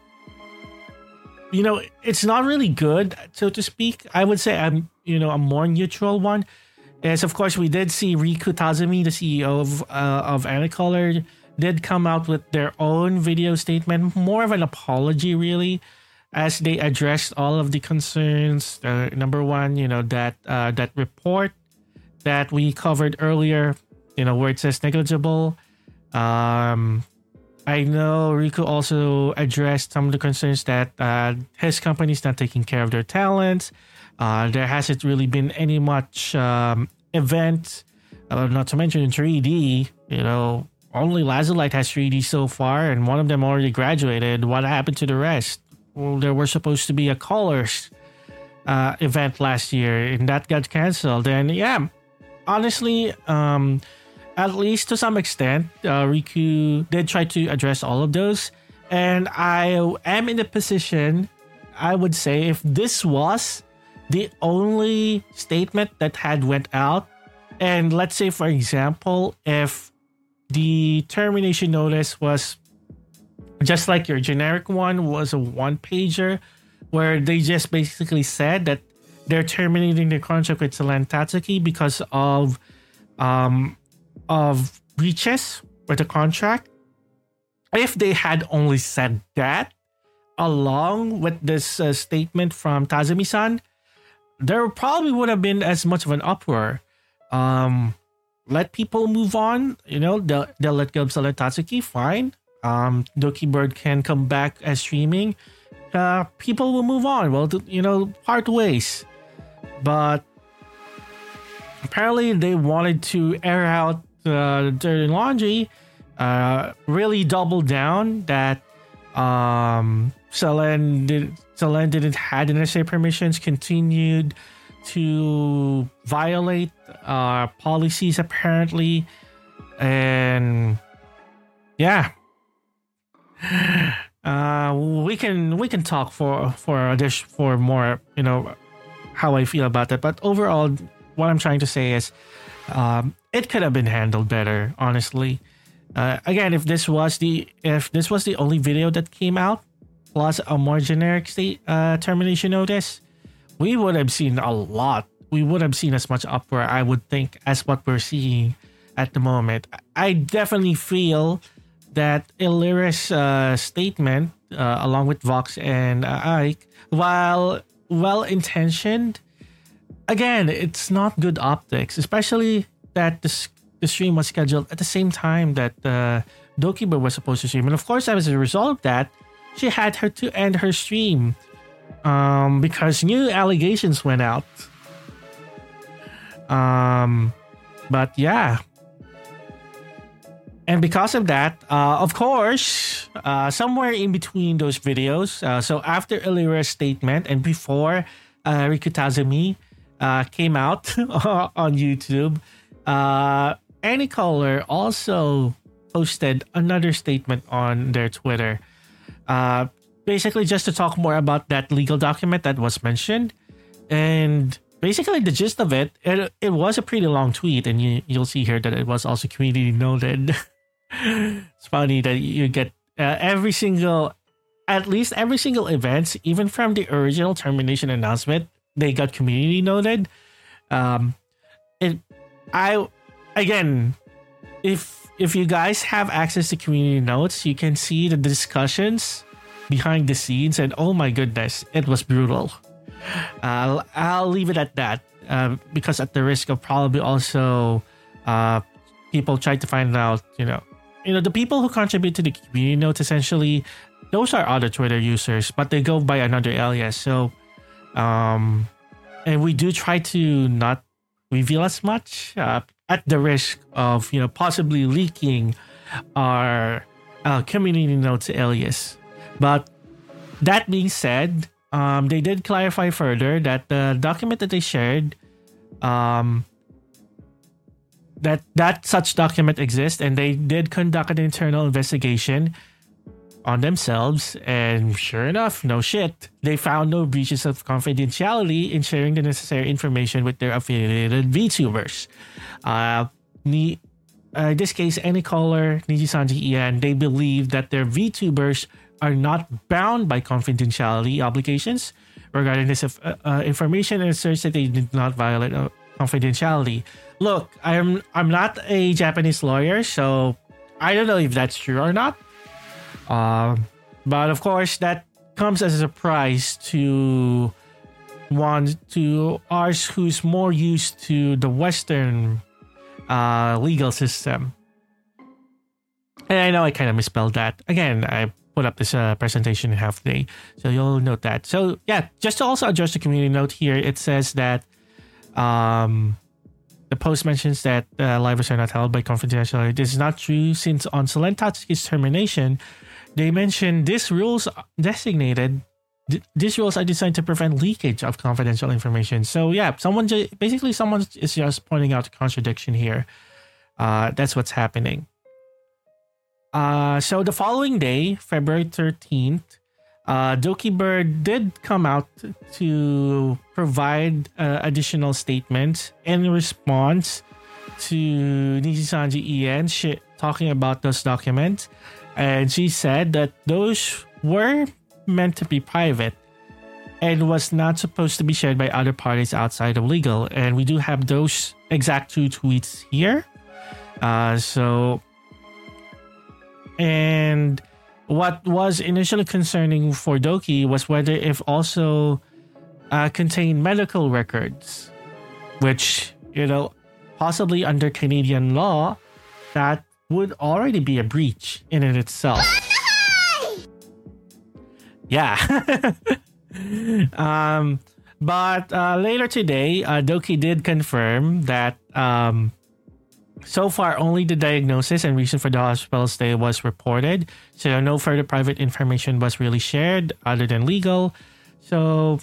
you know, it's not really good, so to speak. I would say I'm, you know, a more neutral one. Is of course we did see Riku Tazumi, the C E O of uh, of Anicolor, did come out with their own video statement, more of an apology really, as they addressed all of the concerns. Uh, number one, you know, that uh, that report that we covered earlier, you know, where it says negligible. Um, I know Riku also addressed some of the concerns that uh, his company is not taking care of their talents. Uh, there hasn't really been any much um, event, uh, not to mention in three D, you know. Only Lazulite has three D so far, and one of them already graduated. What happened to the rest? Well, there were supposed to be a Colors uh, event last year, and that got canceled. And yeah, honestly, um, at least to some extent, uh, Riku did try to address all of those. And I am in the position, I would say, if this was the only statement that had went out, and let's say, for example, if the termination notice was just like your generic one, was a one pager where they just basically said that they're terminating their contract with Selene Tatsuki because of um of breaches with the contract. If they had only said that along with this uh, statement from Tazumi-san, there probably would have been as much of an uproar. Um Let people move on, you know, they'll, they'll let go of Selene Tatsuki, fine. Um, Doki Bird can come back as streaming. Uh, people will move on. Well, you know, part ways. But apparently they wanted to air out uh, the dirty laundry, uh, really double down that um, Selene, did, Selene didn't have the necessary permissions, continued to violate uh, policies apparently, and yeah. Uh, we can we can talk for for a dish for more, you know, how I feel about that. But overall, what I'm trying to say is, um, it could have been handled better. Honestly, uh, again, if this was the if this was the only video that came out, plus a more generic state uh, termination notice, we would have seen a lot. We would have seen as much uproar, I would think, as what we're seeing at the moment. I definitely feel that Illyris uh, statement, uh, along with Vox and uh, Ike, while well-intentioned, again, it's not good optics, especially that the, s- the stream was scheduled at the same time that uh, Dokibird was supposed to stream. And of course, as a result of that, she had her to end her stream um, because new allegations went out. Um, but yeah. And because of that, uh, of course, uh, somewhere in between those videos, uh, so after Illyra's statement and before uh, Rikutazumi uh, came out on YouTube, uh, Anycolor also posted another statement on their Twitter. Uh, basically, just to talk more about that legal document that was mentioned. And basically, the gist of it, it, it was a pretty long tweet. And you, you'll see here that it was also community noted. It's funny that you get uh, every single, at least every single event, even from the original termination announcement, they got community noted. Um, it, I, again, if if you guys have access to community notes, you can see the discussions behind the scenes, and oh my goodness, it was brutal. Uh, I'll, I'll leave it at that uh, because at the risk of probably also uh, people trying to find out, you know, you know, the people who contribute to the community notes, essentially, those are other Twitter users, but they go by another alias. So, um, and we do try to not reveal as much uh, at the risk of, you know, possibly leaking our uh, community notes alias. But that being said, um, they did clarify further that the document that they shared, um, that that such document exists, and they did conduct an internal investigation on themselves, and sure enough, no shit, they found no breaches of confidentiality in sharing the necessary information with their affiliated VTubers. Uh, ni, uh, in this case, Anycolor, Nijisanji Ian, they believe that their VTubers are not bound by confidentiality obligations regarding this uh, uh, information, and asserts that they did not violate uh, confidentiality. Look, I'm I'm not a Japanese lawyer, so I don't know if that's true or not. Um, but of course, that comes as a surprise to one to ours who's more used to the Western uh, legal system. And I know I kind of misspelled that. Again, I put up this uh, presentation in half day, so you'll note that. So yeah, just to also address the community note here, it says that um. the post mentions that uh, livers are not held by confidentiality. This is not true, since on Solen Tatsuki's termination, they mentioned these rules designated. Th- these rules are designed to prevent leakage of confidential information. So yeah, someone ju- basically someone is just pointing out a contradiction here. Uh, that's what's happening. Uh, so the following day, February thirteenth, Uh, Dokibird did come out to provide uh, additional statements in response to Nijisanji Ian sh- talking about those documents. And she said that those were meant to be private and was not supposed to be shared by other parties outside of legal. And we do have those exact two tweets here. Uh, so, and what was initially concerning for Doki was whether if also uh, contained medical records, which, you know, possibly under Canadian law, that would already be a breach in and itself. Yeah. um, but uh, later today, uh, Doki did confirm that um, so far, only the diagnosis and reason for the hospital stay was reported. So no further private information was really shared other than legal. So,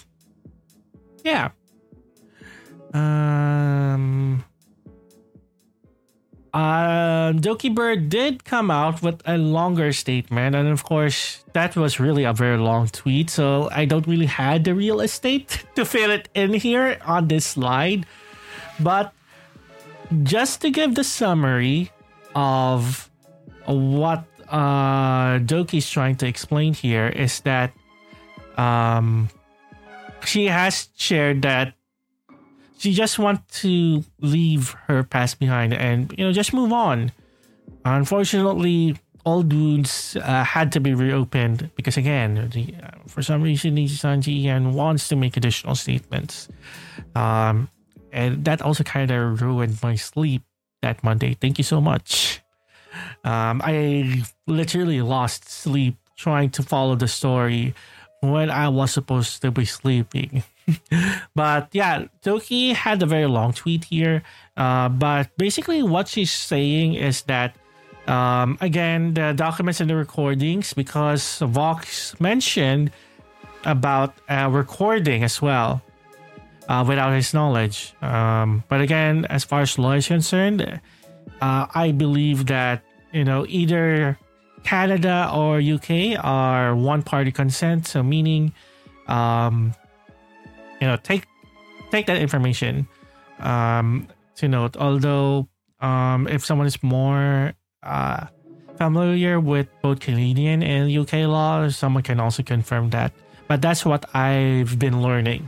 yeah. Um, Um, Doki Bird did come out with a longer statement, and of course, that was really a very long tweet. So I don't really have the real estate to fit it in here on this slide. But just to give the summary of what uh, Doki's trying to explain here is that um, she has shared that she just wants to leave her past behind and, you know, just move on. Unfortunately, old wounds uh, had to be reopened because, again, the, uh, for some reason, Nijisanji Ian wants to make additional statements. Um, and that also kind of ruined my sleep that Monday. Thank you so much. Um, I literally lost sleep trying to follow the story when I was supposed to be sleeping. But yeah, Doki had a very long tweet here. Uh, but basically what she's saying is that, um, again, the documents and the recordings, because Vox mentioned about a recording as well uh, without his knowledge. Um, but again, as far as law is concerned, uh, I believe that, you know, either Canada or U K are one-party consent. So meaning... Um, You know, take take that information um, to note. Although, um, if someone is more uh, familiar with both Canadian and U K law, someone can also confirm that. But that's what I've been learning.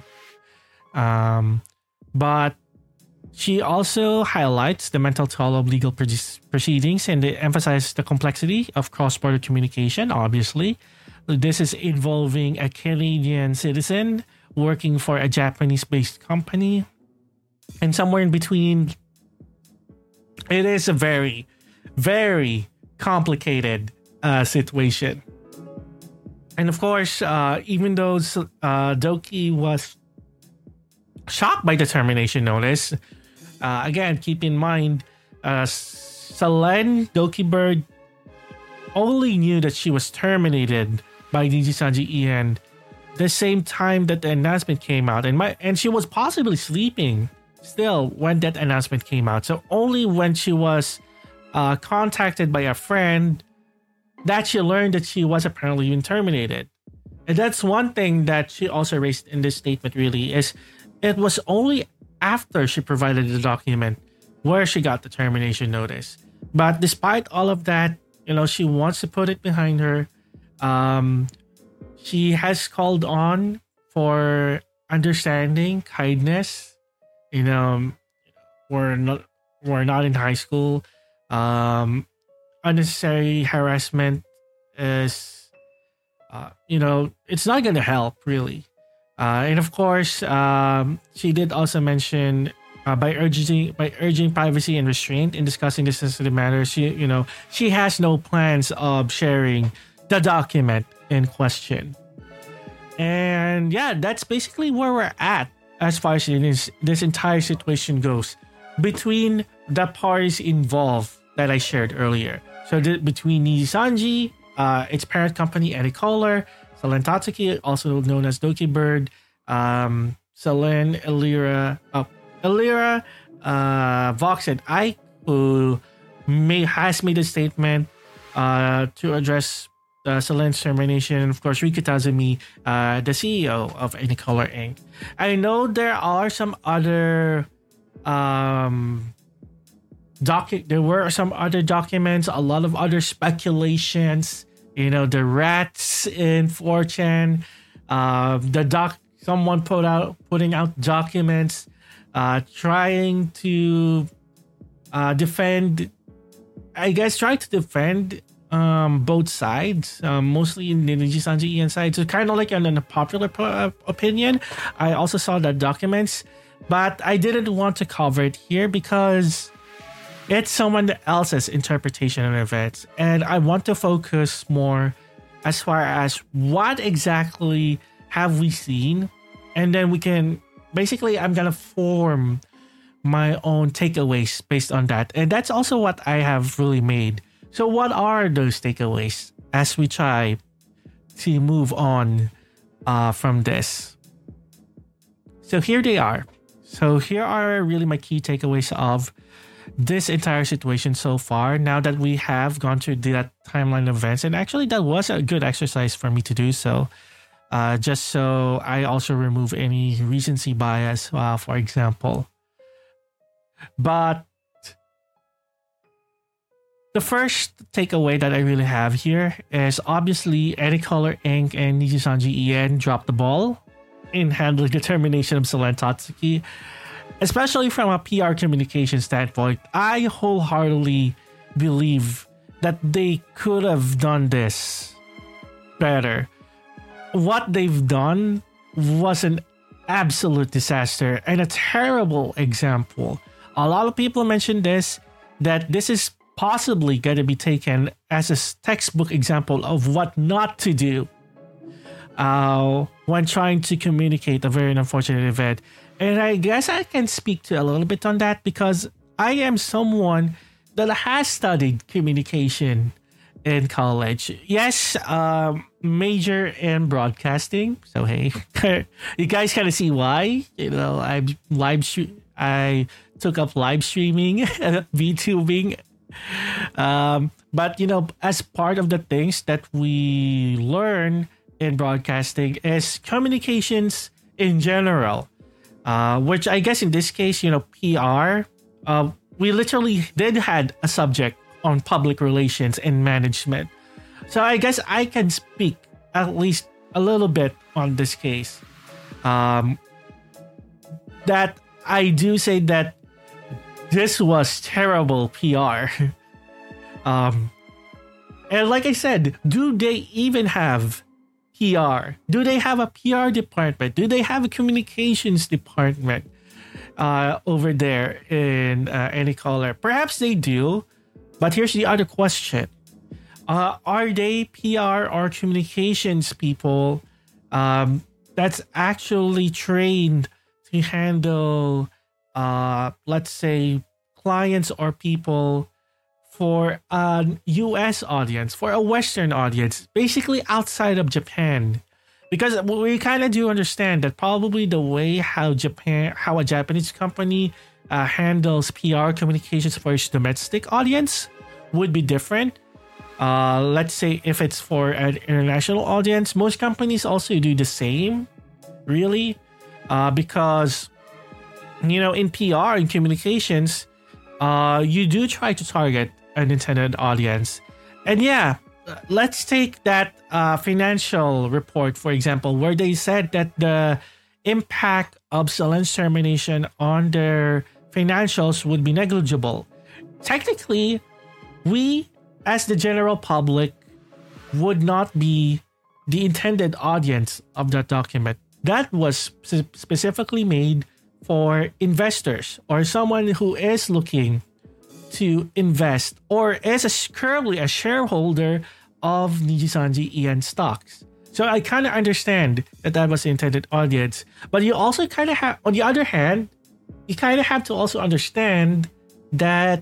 Um, but she also highlights the mental toll of legal proceedings and they emphasize the complexity of cross-border communication. Obviously, this is involving a Canadian citizen working for a Japanese-based company. And somewhere in between, it is a very, very complicated uh, situation. And of course, uh, even though uh, Doki was shocked by the termination notice, uh, again, keep in mind, uh, Selene Doki Bird only knew that she was terminated by Nijisanji Ian the same time that the announcement came out, and my and she was possibly sleeping still when that announcement came out. So only when she was uh, contacted by a friend that she learned that she was apparently been terminated. And that's one thing that she also raised in this statement. Really, is it was only after she provided the document where she got the termination notice. But despite all of that, you know, she wants to put it behind her. Um, She has called on for understanding, kindness. You know, we're not we're not in high school. Um, unnecessary harassment is, uh, you know, it's not gonna help really. Uh, and of course, um, she did also mention uh, by urging by urging privacy and restraint in discussing this sensitive matter. She, you know, she has no plans of sharing the document in question. And yeah, that's basically where we're at as far as this, this entire situation goes between the parties involved that I shared earlier. So the, between Nijisanji, uh, its parent company Anycolor, Selene Tatsuki, also known as Doki Bird, um, Selene, Elira, uh, Elira, uh, Vox, and Ike, who may, has made a statement uh, to address Uh, Selene's termination, and of course Rika Tazumi, uh, the C E O of Anycolor Incorporated. I know there are some other um, docu- there were some other documents, a lot of other speculations. You know, the rats in four chan, uh, the doc. Someone put out putting out documents, uh, trying to uh, defend. I guess trying to defend. Um, both sides, um, mostly in the Nijisanji Ian side. So kind of like an unpopular po- opinion. I also saw the documents, but I didn't want to cover it here because it's someone else's interpretation of events. And I want to focus more as far as what exactly have we seen. And then we can, basically, I'm going to form my own takeaways based on that. And that's also what I have really made. So what are those takeaways as we try to move on uh, from this? So here they are. So here are really my key takeaways of this entire situation so far, now that we have gone through that timeline of events. And actually, that was a good exercise for me to do so. Uh, just so I also remove any recency bias, uh, for example. But the first takeaway that I really have here is obviously Anycolor Incorporated and Nijisanji Ien dropped the ball in handling the termination of Solen Tatsuki, especially from a P R communication standpoint. I wholeheartedly believe that they could have done this better. What they've done was an absolute disaster and a terrible example. A lot of people mentioned this, that this is possibly going to be taken as a textbook example of what not to do uh, when trying to communicate a very unfortunate event. And I guess I can speak to a little bit on that because I am someone that has studied communication in college. Yes, um, major in broadcasting. So hey, you guys kind of see why. You know, I'm live. Sh- I took up live streaming, VTubing. Um, but you know, as part of the things that we learn in broadcasting is communications in general. Uh, which I guess in this case, you know, P R, uh, we literally did had a subject on public relations and management. So I guess I can speak at least a little bit on this case. Um, that I do say that this was terrible P R. um, and like I said, do they even have P R? Do they have a P R department? Do they have a communications department uh, over there in uh, Anycolor? Perhaps they do, but here's the other question. Uh, are they P R or communications people um, that's actually trained to handle, uh, let's say, clients or people for a U S audience, for a Western audience, basically outside of Japan? Because we kind of do understand that probably the way how Japan, how a Japanese company uh, handles P R communications for its domestic audience would be different. Uh, let's say if it's for an international audience, most companies also do the same, really, uh, because, you know, in P R and communications, uh, you do try to target an intended audience. And yeah, let's take that uh, financial report, for example, where they said that the impact of Solen's termination on their financials would be negligible. Technically, we, as the general public, would not be the intended audience of that document. That was specifically made for investors or someone who is looking to invest or is a, currently a shareholder of Nijisanji Ien stocks. So I kind of understand that that was the intended audience. But you also kind of have, on the other hand, you kind of have to also understand that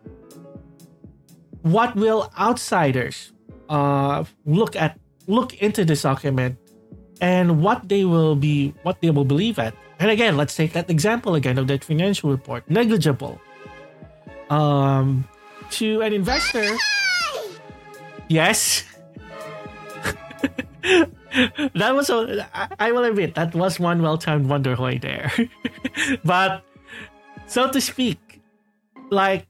what will outsiders uh, look at, look into this document and what they will be, what they will believe at. And again, let's take that example again of that financial report. Negligible. Um, to an investor, yes. That was a, I will admit, that was one well-timed Wonder Hoy there. But, so to speak, like,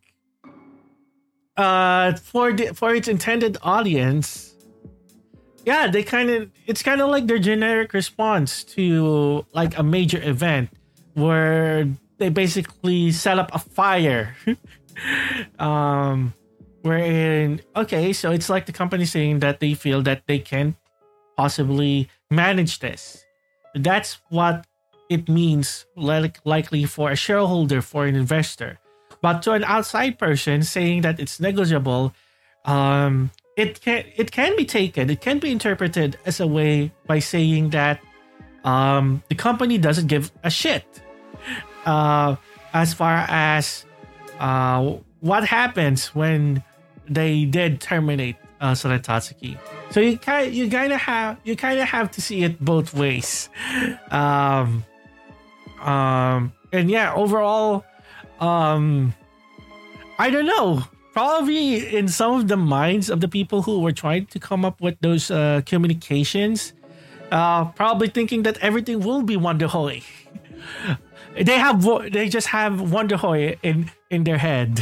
uh, for the, for its intended audience, yeah, they kind of, it's kind of like their generic response to like a major event where they basically set up a fire. um, wherein, okay, so it's like the company saying that they feel that they can possibly manage this. That's what it means, like, likely for a shareholder, for an investor. But to an outside person saying that it's negligible, um, it can it can be taken, it can be interpreted as a way by saying that um, the company doesn't give a shit uh, as far as uh, what happens when they did terminate uh, Solen Tatsuki. So you kind you kind of have you kind of have to see it both ways. Um, um, and yeah, overall, um, I don't know. Probably in some of the minds of the people who were trying to come up with those uh, communications, uh, probably thinking that everything will be Wonderhoy. They have, they just have Wonderhoy in in their head.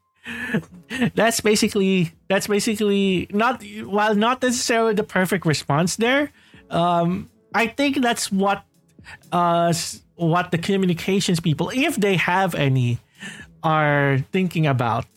That's basically that's basically not while not necessarily the perfect response there. Um, I think that's what uh what the communications people, if they have any, are thinking about.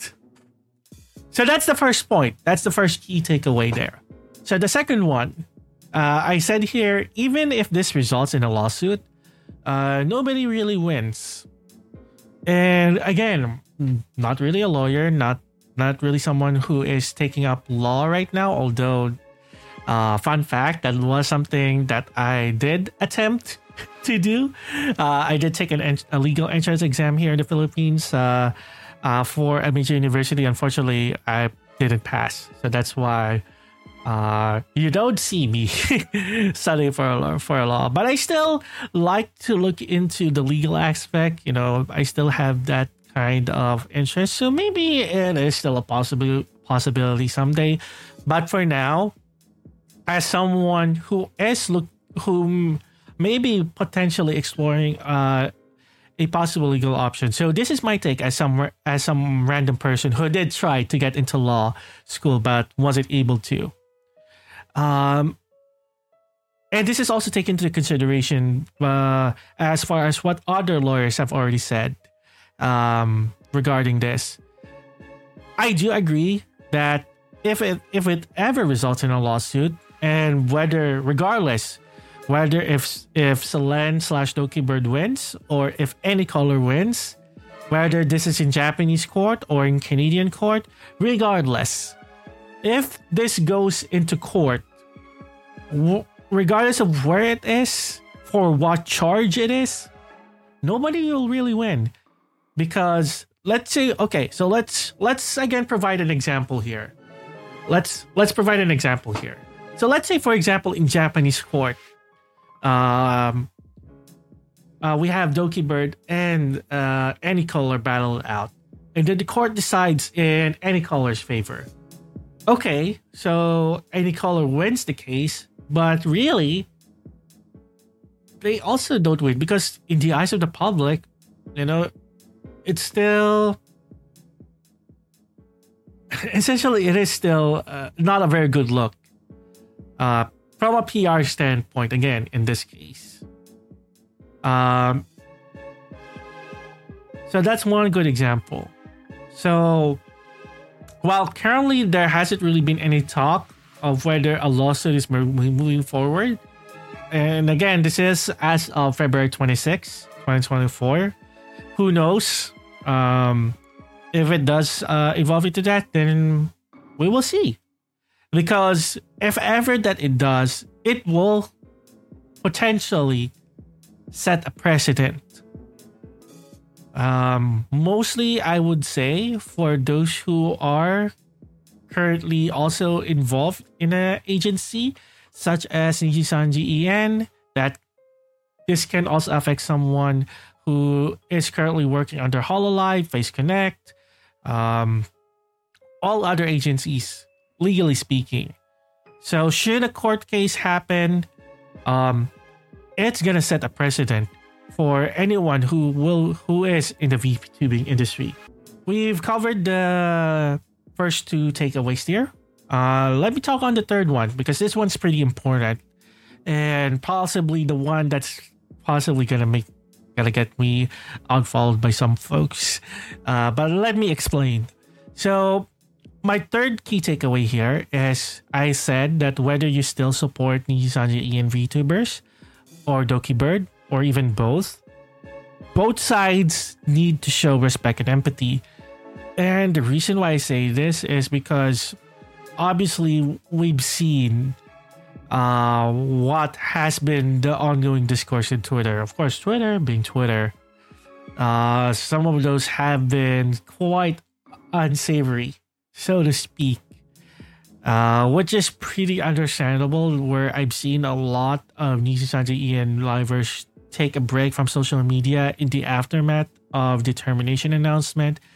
So that's the first point. That's the first key takeaway there. So the second one, uh, I said here, even if this results in a lawsuit, uh, nobody really wins. And again, not really a lawyer, not not really someone who is taking up law right now. Although, uh, fun fact, that was something that I did attempt to do. Uh, I did take an en- a legal entrance exam here in the Philippines. Uh, Uh, for a major university. Unfortunately, I didn't pass, so that's why uh, you don't see me studying for a law, for a law. But I still like to look into the legal aspect. You know, I still have that kind of interest, so maybe it is still a possible possibility someday. But for now, as someone who is look whom maybe potentially exploring uh, a possible legal option. So this is my take as some as some random person who did try to get into law school but wasn't able to. Um, and this is also taken into consideration uh, as far as what other lawyers have already said um, regarding this. I do agree that if it if it ever results in a lawsuit, and whether regardless. Whether if if Selen slash Doki Bird wins or if any color wins, whether this is in Japanese court or in Canadian court, regardless, if this goes into court, w- regardless of where it is, for what charge it is, nobody will really win. Because let's say, okay, so let's let's again provide an example here. Let's let's provide an example here. So let's say, for example, in Japanese court, Um, uh, we have Doki Bird and uh, Any Color battle out, and then the court decides in Any Color's favor. Okay, so Any Color wins the case, but really, they also don't win because in the eyes of the public, you know, it's still essentially it is still uh, not a very good look. Uh, From a P R standpoint, again, in this case. Um, so that's one good example. So while currently there hasn't really been any talk of whether a lawsuit is moving forward, and again, this is as of February twenty-sixth, twenty twenty-four. Who knows? Um, if it does uh, evolve into that, then we will see. Because if ever that it does, it will potentially set a precedent. Um, mostly, I would say, for those who are currently also involved in an agency, such as Nijisanji E N, that this can also affect someone who is currently working under Hololive, Face Connect, um, all other agencies. Legally speaking. So should a court case happen, um, it's gonna set a precedent for anyone who will who is in the VTubing industry. We've covered the first two takeaways here. Uh, let me talk on the third one because this one's pretty important and possibly the one that's possibly gonna make gonna get me unfollowed by some folks. Uh, but let me explain. So. My third key takeaway here is I said that whether you still support Nijisanji E N VTubers or Doki Bird or even both, both sides need to show respect and empathy. And the reason why I say this is because obviously we've seen uh, what has been the ongoing discourse in Twitter. Of course, Twitter being Twitter. Uh, some of those have been quite unsavory, so to speak, uh, which is pretty understandable, where I've seen a lot of Nijisanji E N livers take a break from social media in the aftermath of the termination announcement.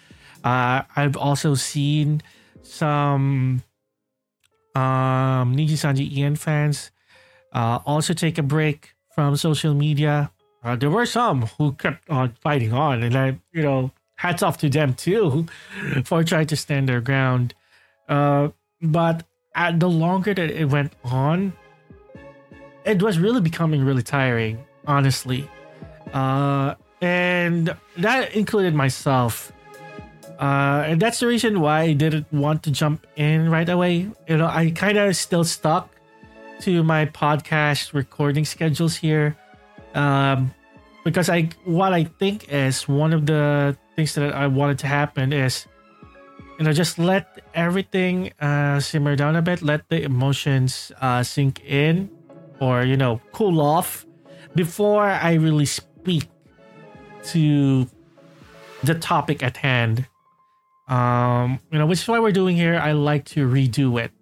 Uh, I've also seen some um, Niji Sanji Ian fans uh, also take a break from social media. Uh, there were some who kept on fighting on, and I, you know, hats off to them too for trying to stand their ground. Uh, but at the longer that it went on, it was really becoming really tiring, honestly. Uh, and that included myself. Uh, and that's the reason why I didn't want to jump in right away. You know, I kind of still stuck to my podcast recording schedules here. Um, because I, what I think is one of the things that I wanted to happen is, you know, just let everything uh, simmer down a bit, let the emotions uh, sink in, or, you know, cool off before I really speak to the topic at hand. Um, you know, which is why we're doing here. I like to redo it.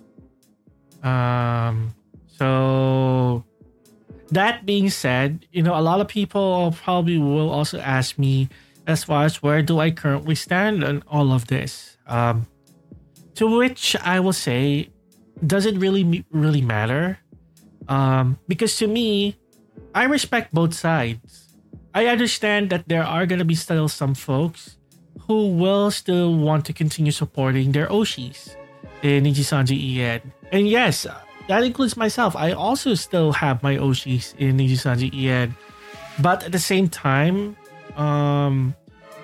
Um, so that being said, you know, a lot of people probably will also ask me as far as where do I currently stand on all of this. Um, to which I will say, does it really really matter? Um, because to me, I respect both sides. I understand that there are gonna be still some folks who will still want to continue supporting their Oshis in Niji Sanji Ien. And yes, that includes myself. I also still have my Oshis in Niji Sanji Ien. But at the same time, um,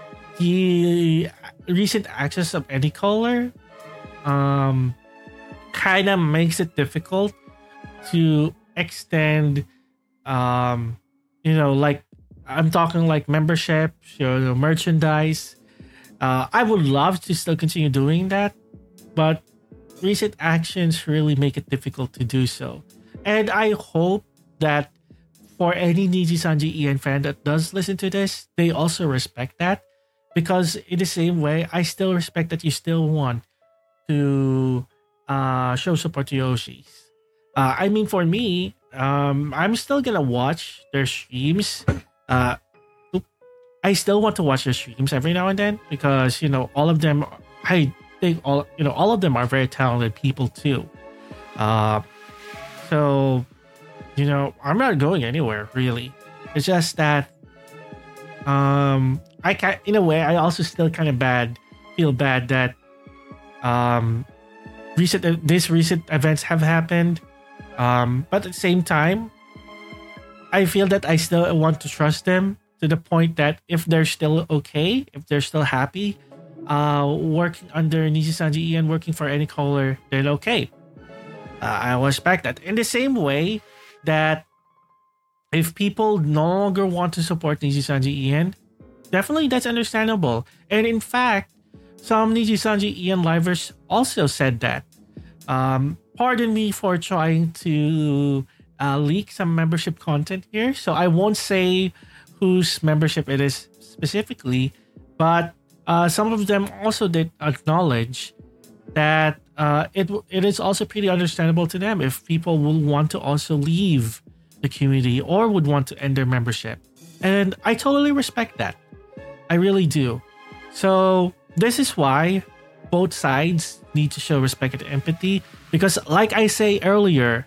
the recent access of any color um, kind of makes it difficult to extend, um, you know, like, I'm talking like memberships, you know, merchandise. Uh, I would love to still continue doing that, but recent actions really make it difficult to do so. And I hope that for any Niji Sanji Ien fan that does listen to this, they also respect that. Because in the same way, I still respect that you still want to uh, show support to Yoshis. Uh, I mean, for me, um, I'm still gonna watch their streams. Uh, I still want to watch their streams every now and then because, you know, all of them, I think all, you know, all of them are very talented people too. Uh, so, you know, I'm not going anywhere really. It's just that, um, I can, in a way, I also still kind of bad, feel bad that, um, recent, these recent events have happened. Um, but at the same time, I feel that I still want to trust them to the point that if they're still okay, if they're still happy, uh, working under Niji Sanji Ien, working for any color, then okay. Uh, I respect that. In the same way that if people no longer want to support Niji Sanji Ien, definitely that's understandable. And in fact, some Niji Sanji Ien livers also said that. Um, pardon me for trying to uh, leak some membership content here. So I won't say whose membership it is specifically, but uh, some of them also did acknowledge that uh, it it is also pretty understandable to them if people will want to also leave the community or would want to end their membership. And I totally respect that. I really do. So this is why both sides need to show respect and empathy, because like I say earlier,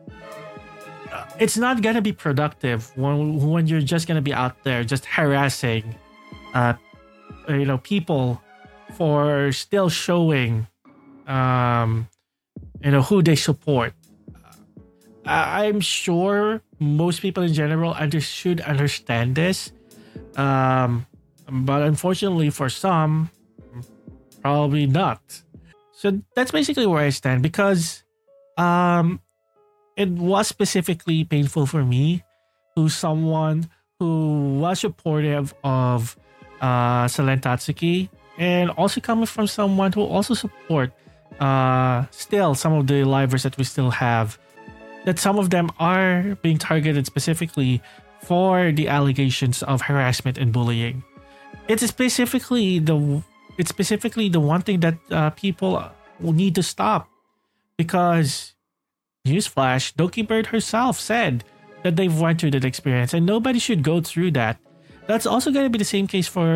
it's not gonna be productive when when you're just gonna be out there just harassing, uh, you know, people for still showing, um, you know, who they support. Uh, I'm sure most people in general under should understand this, um, but unfortunately for some, probably not. So that's basically where I stand because, um. It was specifically painful for me, who's someone who was supportive of uh, Selen Tatsuki, and also coming from someone who also support uh, still some of the livers that we still have, that some of them are being targeted specifically for the allegations of harassment and bullying. It's specifically the it's specifically the one thing that uh, people will need to stop, because newsflash, Doki Bird herself said that they've went through that experience and nobody should go through that. That's also going to be the same case for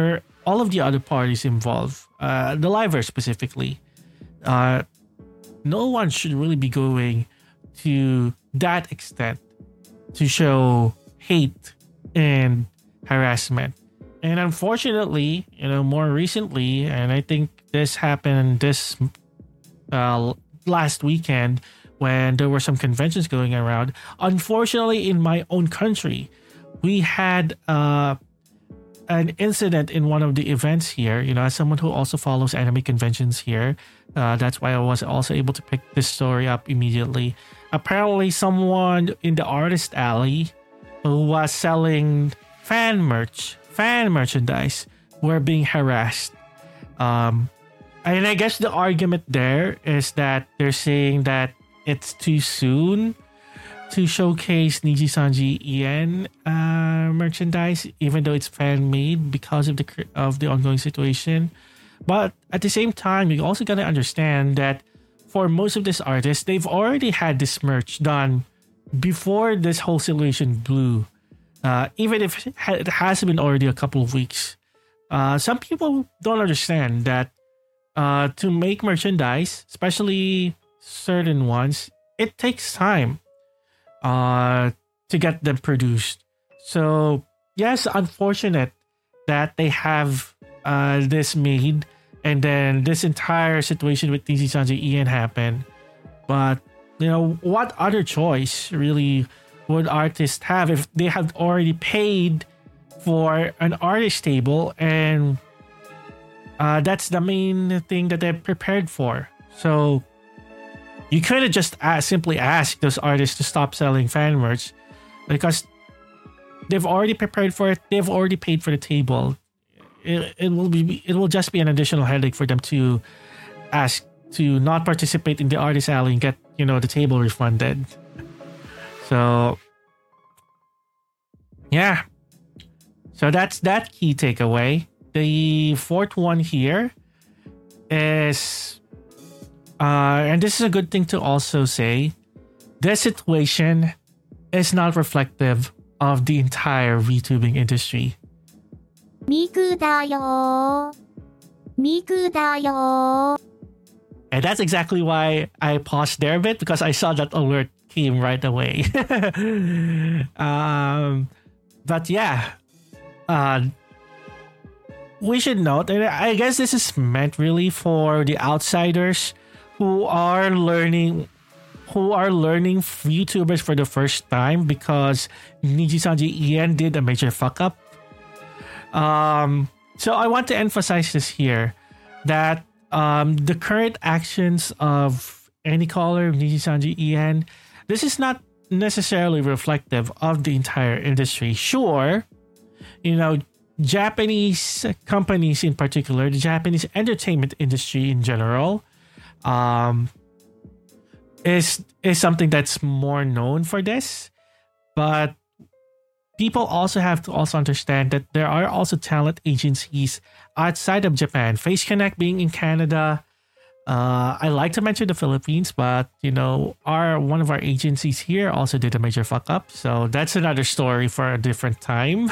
all of the other parties involved, uh, the livers specifically, uh, no one should really be going to that extent to show hate and harassment. And unfortunately, you know, more recently, and I think this happened this uh, last weekend when there were some conventions going around. Unfortunately, in my own country, we had uh, an incident in one of the events here. You know, as someone who also follows anime conventions here, uh, that's why I was also able to pick this story up immediately. Apparently, someone in the artist alley who was selling fan merch, fan merchandise, were being harassed. Um, and I guess the argument there is that they're saying that it's too soon to showcase Niji-Sanji Ien uh, merchandise, even though it's fan made because of the of the ongoing situation. But at the same time, you also gotta understand that for most of these artists, they've already had this merch done before this whole situation blew. Uh, even if it has been already a couple of weeks, uh, some people don't understand that uh, to make merchandise, especially certain ones, it takes time uh, to get them produced. So yes, unfortunate that they have uh, this made, and then this entire situation with Niji-Sanji Ien happened. But you know, what other choice really would artists have if they have already paid for an artist table, and uh, that's the main thing that they're prepared for? So you could have just ask, simply ask those artists to stop selling fan merch, because they've already prepared for it. They've already paid for the table. It, it will be it will just be an additional headache for them to ask to not participate in the artist alley and get, you know, the table refunded. So yeah, so that's that key takeaway. The fourth one here is, uh, and this is a good thing to also say, this situation is not reflective of the entire VTubing industry. ミクだよ。ミクだよ。 And that's exactly why I paused there a bit, because I saw that alert came right away. um, but yeah, uh, we should note, and I guess this is meant really for the outsiders who are learning, who are learning YouTubers for the first time because Niji-Sanji Ien did a major fuck up. Um, so I want to emphasize this here, that um, the current actions of AnyColor, Niji-Sanji Ien, this is not necessarily reflective of the entire industry. Sure, you know, Japanese companies in particular, the Japanese entertainment industry in general, um, is is something that's more known for this, but people also have to also understand that there are also talent agencies outside of Japan. Face Connect being in Canada. Uh, I like to mention the Philippines, but you know, our one of our agencies here also did a major fuck up. So that's another story for a different time.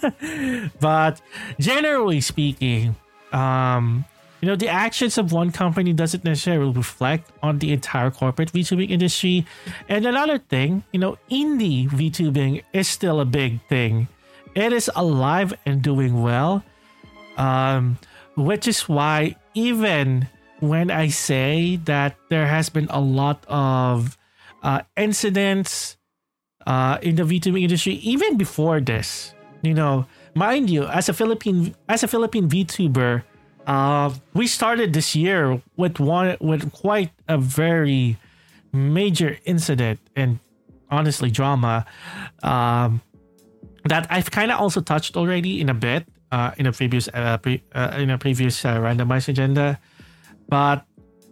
But generally speaking, um, you know, the actions of one company doesn't necessarily reflect on the entire corporate VTubing industry. And another thing, you know, indie VTubing is still a big thing. It is alive and doing well, um, which is why even when I say that there has been a lot of uh, incidents uh, in the VTubing industry, even before this, you know, mind you, as a Philippine as a Philippine VTuber, uh, we started this year with one with quite a very major incident and honestly drama um, that I've kind of also touched already in a bit uh, in a previous uh, pre, uh, in a previous uh, randomized agenda. But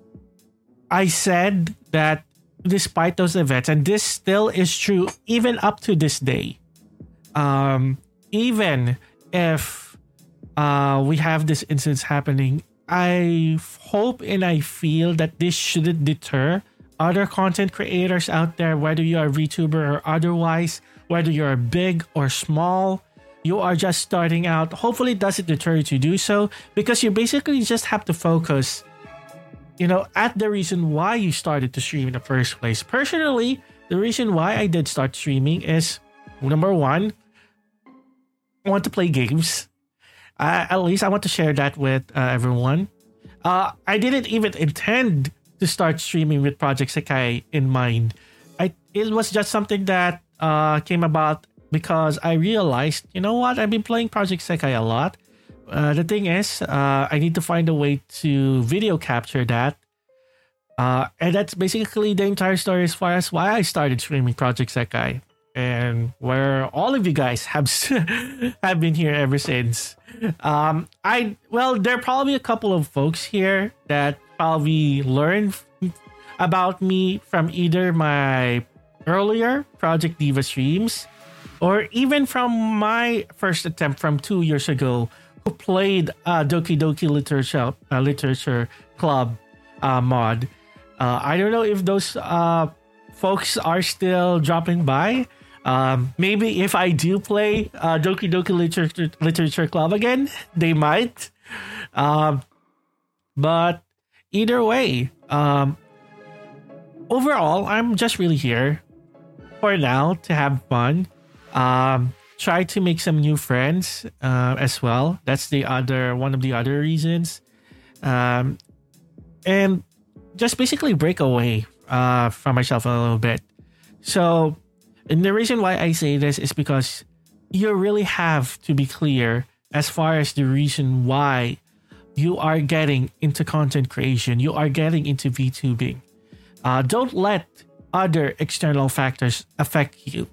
I said that despite those events, and this still is true even up to this day, um, even if uh, we have these incidents happening, I hope and I feel that this shouldn't deter other content creators out there, whether you are a VTuber or otherwise, whether you're big or small, you are just starting out, hopefully it doesn't deter you to do so, because you basically just have to focus, you know, at the reason why you started to stream in the first place. Personally, the reason why I did start streaming is, number one, I want to play games. Uh, at least I want to share that with uh, everyone. Uh, I didn't even intend to start streaming with Project Sekai in mind. I it was just something that uh, came about because I realized, you know what, I've been playing Project Sekai a lot. Uh, the thing is, uh, I need to find a way to video capture that. Uh, and that's basically the entire story as far as why I started streaming Project Sekai. And where all of you guys have have been here ever since. Um, I well, there are probably a couple of folks here that probably learned about me from either my earlier Project Diva streams, or even from my first attempt from two years ago, who played uh, Doki Doki Literature uh, Literature Club uh, mod. Uh, I don't know if those uh, folks are still dropping by. Um, maybe if I do play uh, Doki Doki Literature, Literature Club again, they might. Um, but either way, um, overall, I'm just really here for now to have fun. Um, try to make some new friends uh, as well. That's the other one of the other reasons. Um, and just basically break away uh, from myself a little bit. So, and the reason why I say this is because you really have to be clear as far as the reason why you are getting into content creation, you are getting into VTubing. Uh, don't let other external factors affect you.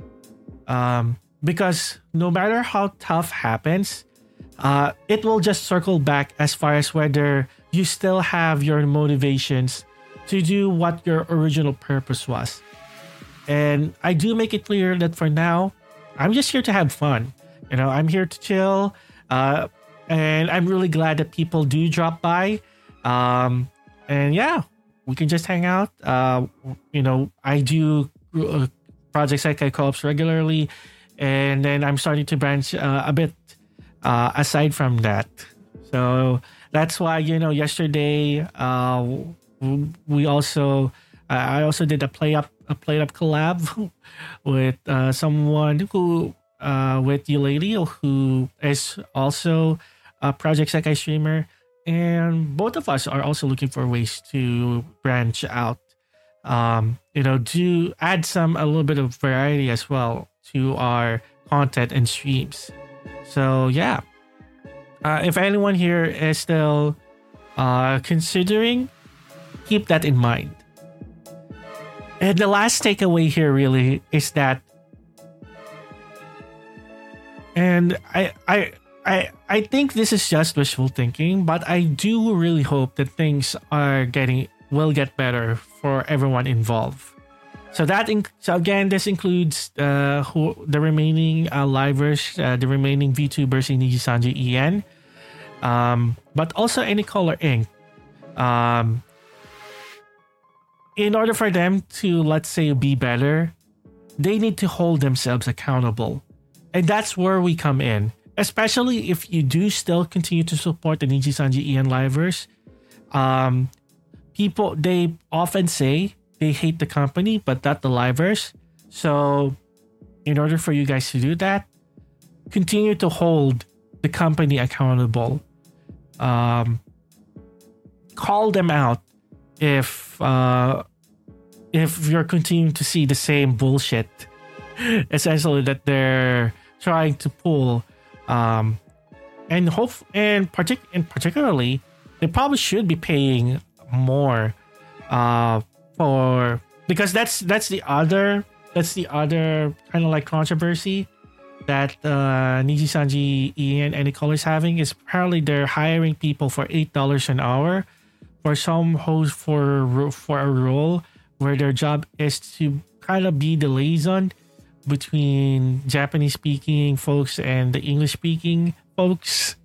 Um, because no matter how tough happens, uh, it will just circle back as far as whether you still have your motivations to do what your original purpose was. And I do make it clear that for now, I'm just here to have fun. You know, I'm here to chill. Uh, and I'm really glad that people do drop by. Um, and yeah, we can just hang out. Uh, you know, I do uh, Project Sekai co-ops regularly. And then I'm starting to branch uh, a bit uh, aside from that. So that's why, you know, yesterday uh, we also, uh, I also did a play up a play up collab with uh, someone who, uh, with Eulalie, who is also a Project Sekai streamer. And both of us are also looking for ways to branch out, um, you know, to add some, a little bit of variety as well to our content and streams. So yeah, uh, if anyone here is still uh, considering, keep that in mind. And the last takeaway here really is that, and I I I I think this is just wishful thinking, but I do really hope that things are getting will get better for everyone involved. So that in, so again, this includes uh, who the remaining uh, livers, uh, the remaining VTubers in Nijisanji E N, um, but also Any Color Incorporated. Um, in order for them to, let's say, be better, they need to hold themselves accountable, and that's where we come in. Especially if you do still continue to support the Nijisanji E N livers, um, people they often say they hate the company, but not the livers. So, in order for you guys to do that, continue to hold the company accountable. Um, call them out if uh, if you're continuing to see the same bullshit, essentially that they're trying to pull, um, and hope and partic- and particularly, they probably should be paying more. Uh, For because that's that's the other that's the other kind of like controversy that uh, Nijisanji E N Any Color is having is apparently they're hiring people for eight dollars an hour for some host for for a role where their job is to kind of be the liaison between Japanese speaking folks and the English speaking folks.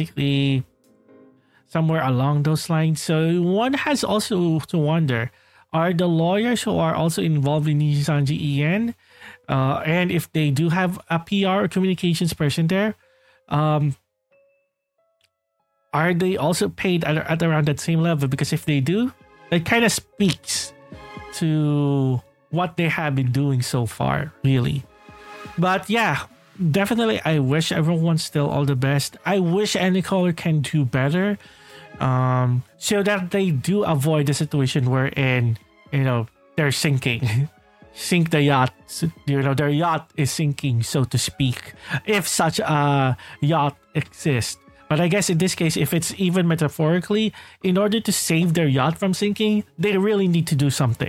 Basically, somewhere along those lines. So one has also to wonder, are the lawyers who are also involved in Niji Sanji E N, uh, and if they do have a P R or communications person there, um, are they also paid at, at around that same level? Because if they do, that kind of speaks to what they have been doing so far, really. But yeah, definitely, I wish everyone still all the best. I wish Anycolor can do better, um, so that they do avoid the situation wherein, you know, they're sinking. Sink the yacht. You know, their yacht is sinking, so to speak, if such a yacht exists. But I guess in this case, if it's even metaphorically, in order to save their yacht from sinking, they really need to do something.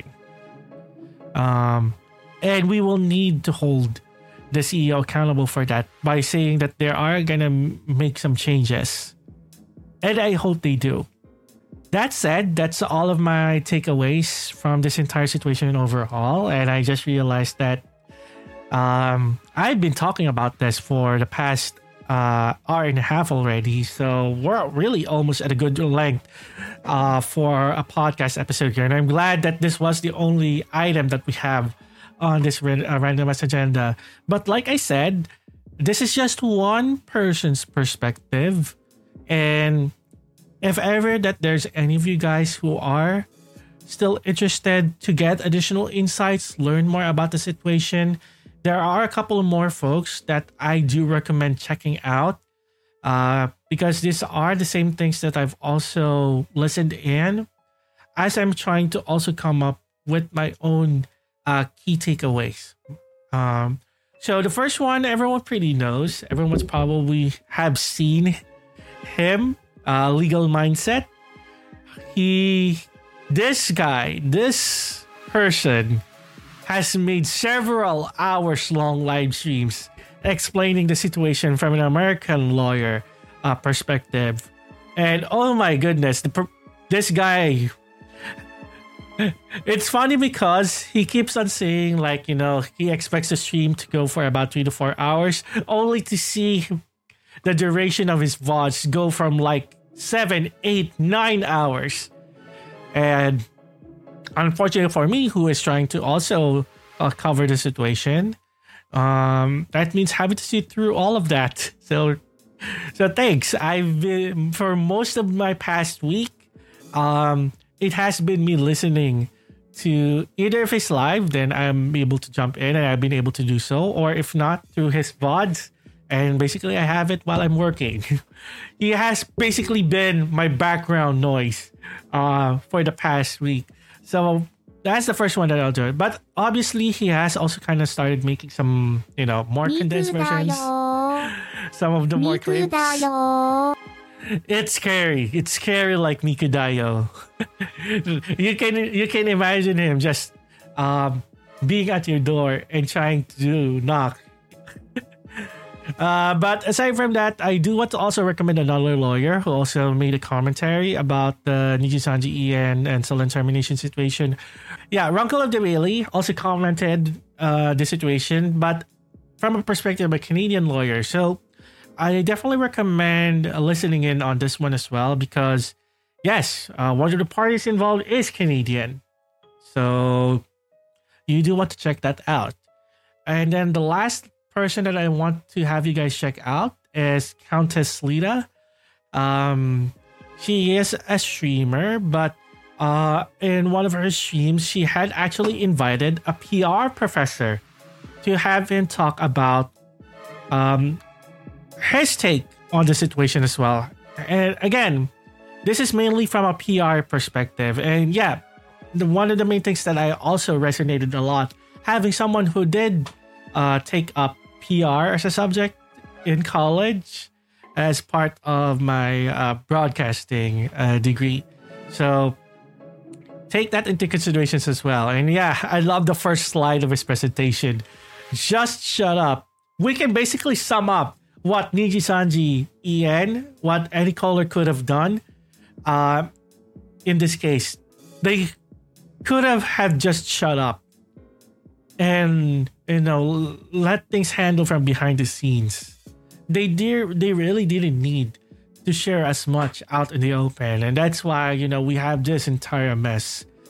Um, and we will need to hold the C E O accountable for that by saying that they are gonna make some changes. And I hope they do. That said, that's all of my takeaways from this entire situation overall. And I just realized that um, I've been talking about this for the past uh, hour and a half already. So we're really almost at a good length uh, for a podcast episode here. And I'm glad that this was the only item that we have on this uh, randomized agenda. But like I said, this is just one person's perspective. And if ever that there's any of you guys who are still interested to get additional insights, learn more about the situation, there are a couple more folks that I do recommend checking out uh, because these are the same things that I've also listened in as I'm trying to also come up with my own uh, key takeaways. Um, so the first one, everyone pretty knows. Everyone's probably have seen him. Uh, Legal Mindset. He, this guy, this person has made several hours long live streams explaining the situation from an American lawyer uh, perspective. And oh my goodness, the, this guy, it's funny because he keeps on saying, like, you know, he expects the stream to go for about three to four hours, only to see the duration of his V O Ds go from like seven, eight, nine hours. And unfortunately for me, who is trying to also uh, cover the situation, um, that means having to sit through all of that. So, so thanks. I've been, for most of my past week, um, it has been me listening to either if it's live, then I'm able to jump in and I've been able to do so, or if not, through his V O Ds. And basically, I have it while I'm working. He has basically been my background noise uh, for the past week. So that's the first one that I'll do. But obviously, he has also kind of started making some, you know, more condensed versions. Some of the more clips. It's scary. It's scary like Mikudayo. you can you can imagine him just um, being at your door and trying to knock. Uh, but aside from that, I do want to also recommend another lawyer who also made a commentary about the Niji Sanji E N and Sullen termination situation. Yeah, Runkle of the Whaley also commented uh, the situation, but from a perspective of a Canadian lawyer. So I definitely recommend listening in on this one as well because, yes, uh, one of the parties involved is Canadian. So you do want to check that out. And then the last person that I want to have you guys check out is Countess Lita. Um, she is a streamer, but uh, in one of her streams, she had actually invited a P R professor to have him talk about um, his take on the situation as well. And again, this is mainly from a P R perspective. And yeah, the, one of the main things that I also resonated a lot, having someone who did uh, take up P R as a subject in college as part of my uh, broadcasting uh, degree. So take that into considerations as well. And yeah, I love the first slide of his presentation. Just shut up. We can basically sum up what Niji Sanji E N, what Anycolor could have done. Uh, in this case, they could have had just shut up and, you know, let things handle from behind the scenes. They did, they really didn't need to share as much out in the open, and that's why, you know, we have this entire mess.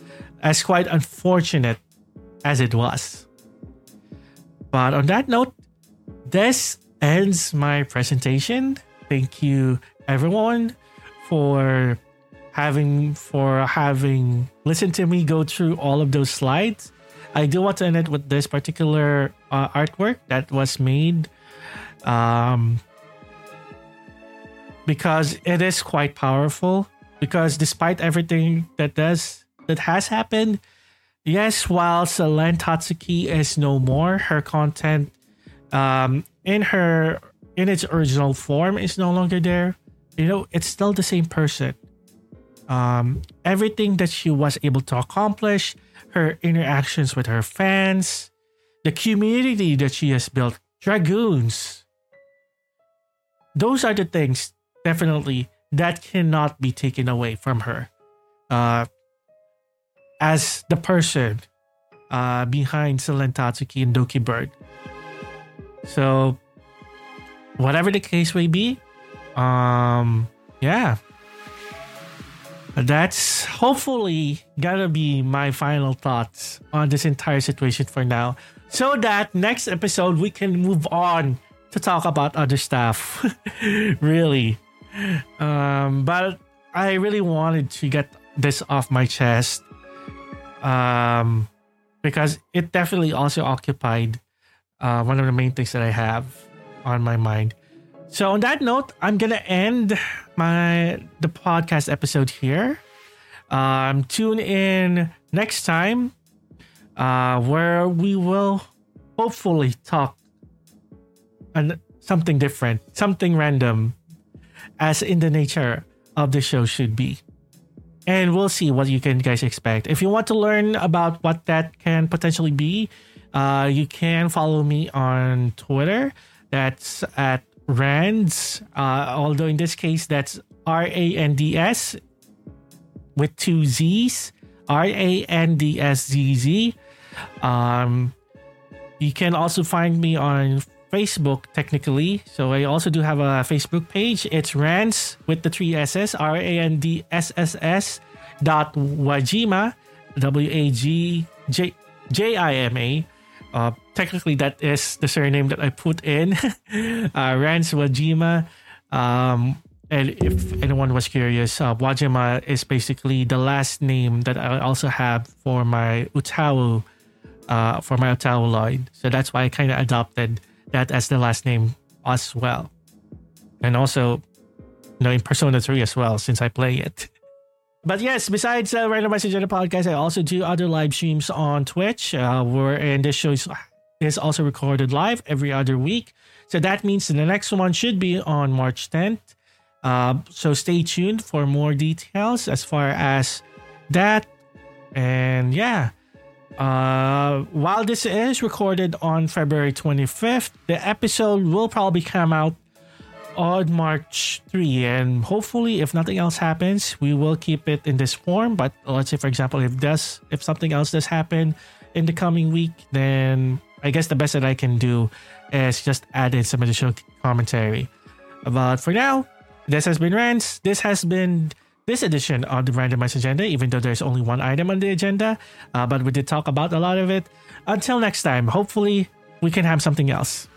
as quite unfortunate as it was. But on that note, this ends my presentation. Thank you everyone for having for having listened to me go through all of those slides. I do want to end it with this particular uh, artwork that was made um, because it is quite powerful. Because despite everything that does that has happened, yes, while Selene Tatsuki is no more, her content um, in her in its original form is no longer there. You know, it's still the same person. Um, everything that she was able to accomplish, her interactions with her fans, the community that she has built, Dragoons. Those are the things definitely that cannot be taken away from her uh, as the person uh, behind Selene Tatsuki and Doki Bird. So, whatever the case may be, um, yeah. That's hopefully gonna be my final thoughts on this entire situation for now. So that next episode we can move on to talk about other stuff. Really. Um, but I really wanted to get this off my chest. Um, because it definitely also occupied uh, one of the main things that I have on my mind. So on that note, I'm gonna end my the podcast episode here. Um, tune in next time, uh, where we will hopefully talk on something different, something random, as in the nature of the show should be. And we'll see what you can guys expect. If you want to learn about what that can potentially be, uh, you can follow me on Twitter. That's at Rands, uh, although in this case that's R A N D S with two Z's, R A N D S Z Z. Um, you can also find me on Facebook technically, so I also do have a Facebook page. It's Rands with the three S's, R A N D S S S dot Wajima, W A G J J I M A. Uh, technically, that is the surname that I put in. uh, Rands Wajima. Um, and if anyone was curious, uh, Wajima is basically the last name that I also have for my Utahu, uh, for my Utahu Lloyd. So that's why I kind of adopted that as the last name as well. And also, you know, in Persona three as well, since I play it. But yes, besides uh, Randomized Agenda Podcast, I also do other live streams on Twitch, uh, wherein this show is, is also recorded live every other week. So that means the next one should be on March tenth. Uh, so stay tuned for more details as far as that. And yeah, uh, while this is recorded on February twenty-fifth, the episode will probably come out on March third, and hopefully if nothing else happens, we will keep it in this form. But let's say, for example, if does if something else does happen in the coming week, then I guess the best that I can do is just add in some additional commentary. But for now, this has been Rands. This has been this edition of the Randomized Agenda, even though there's only one item on the agenda, uh, but we did talk about a lot of it. Until next time, hopefully we can have something else.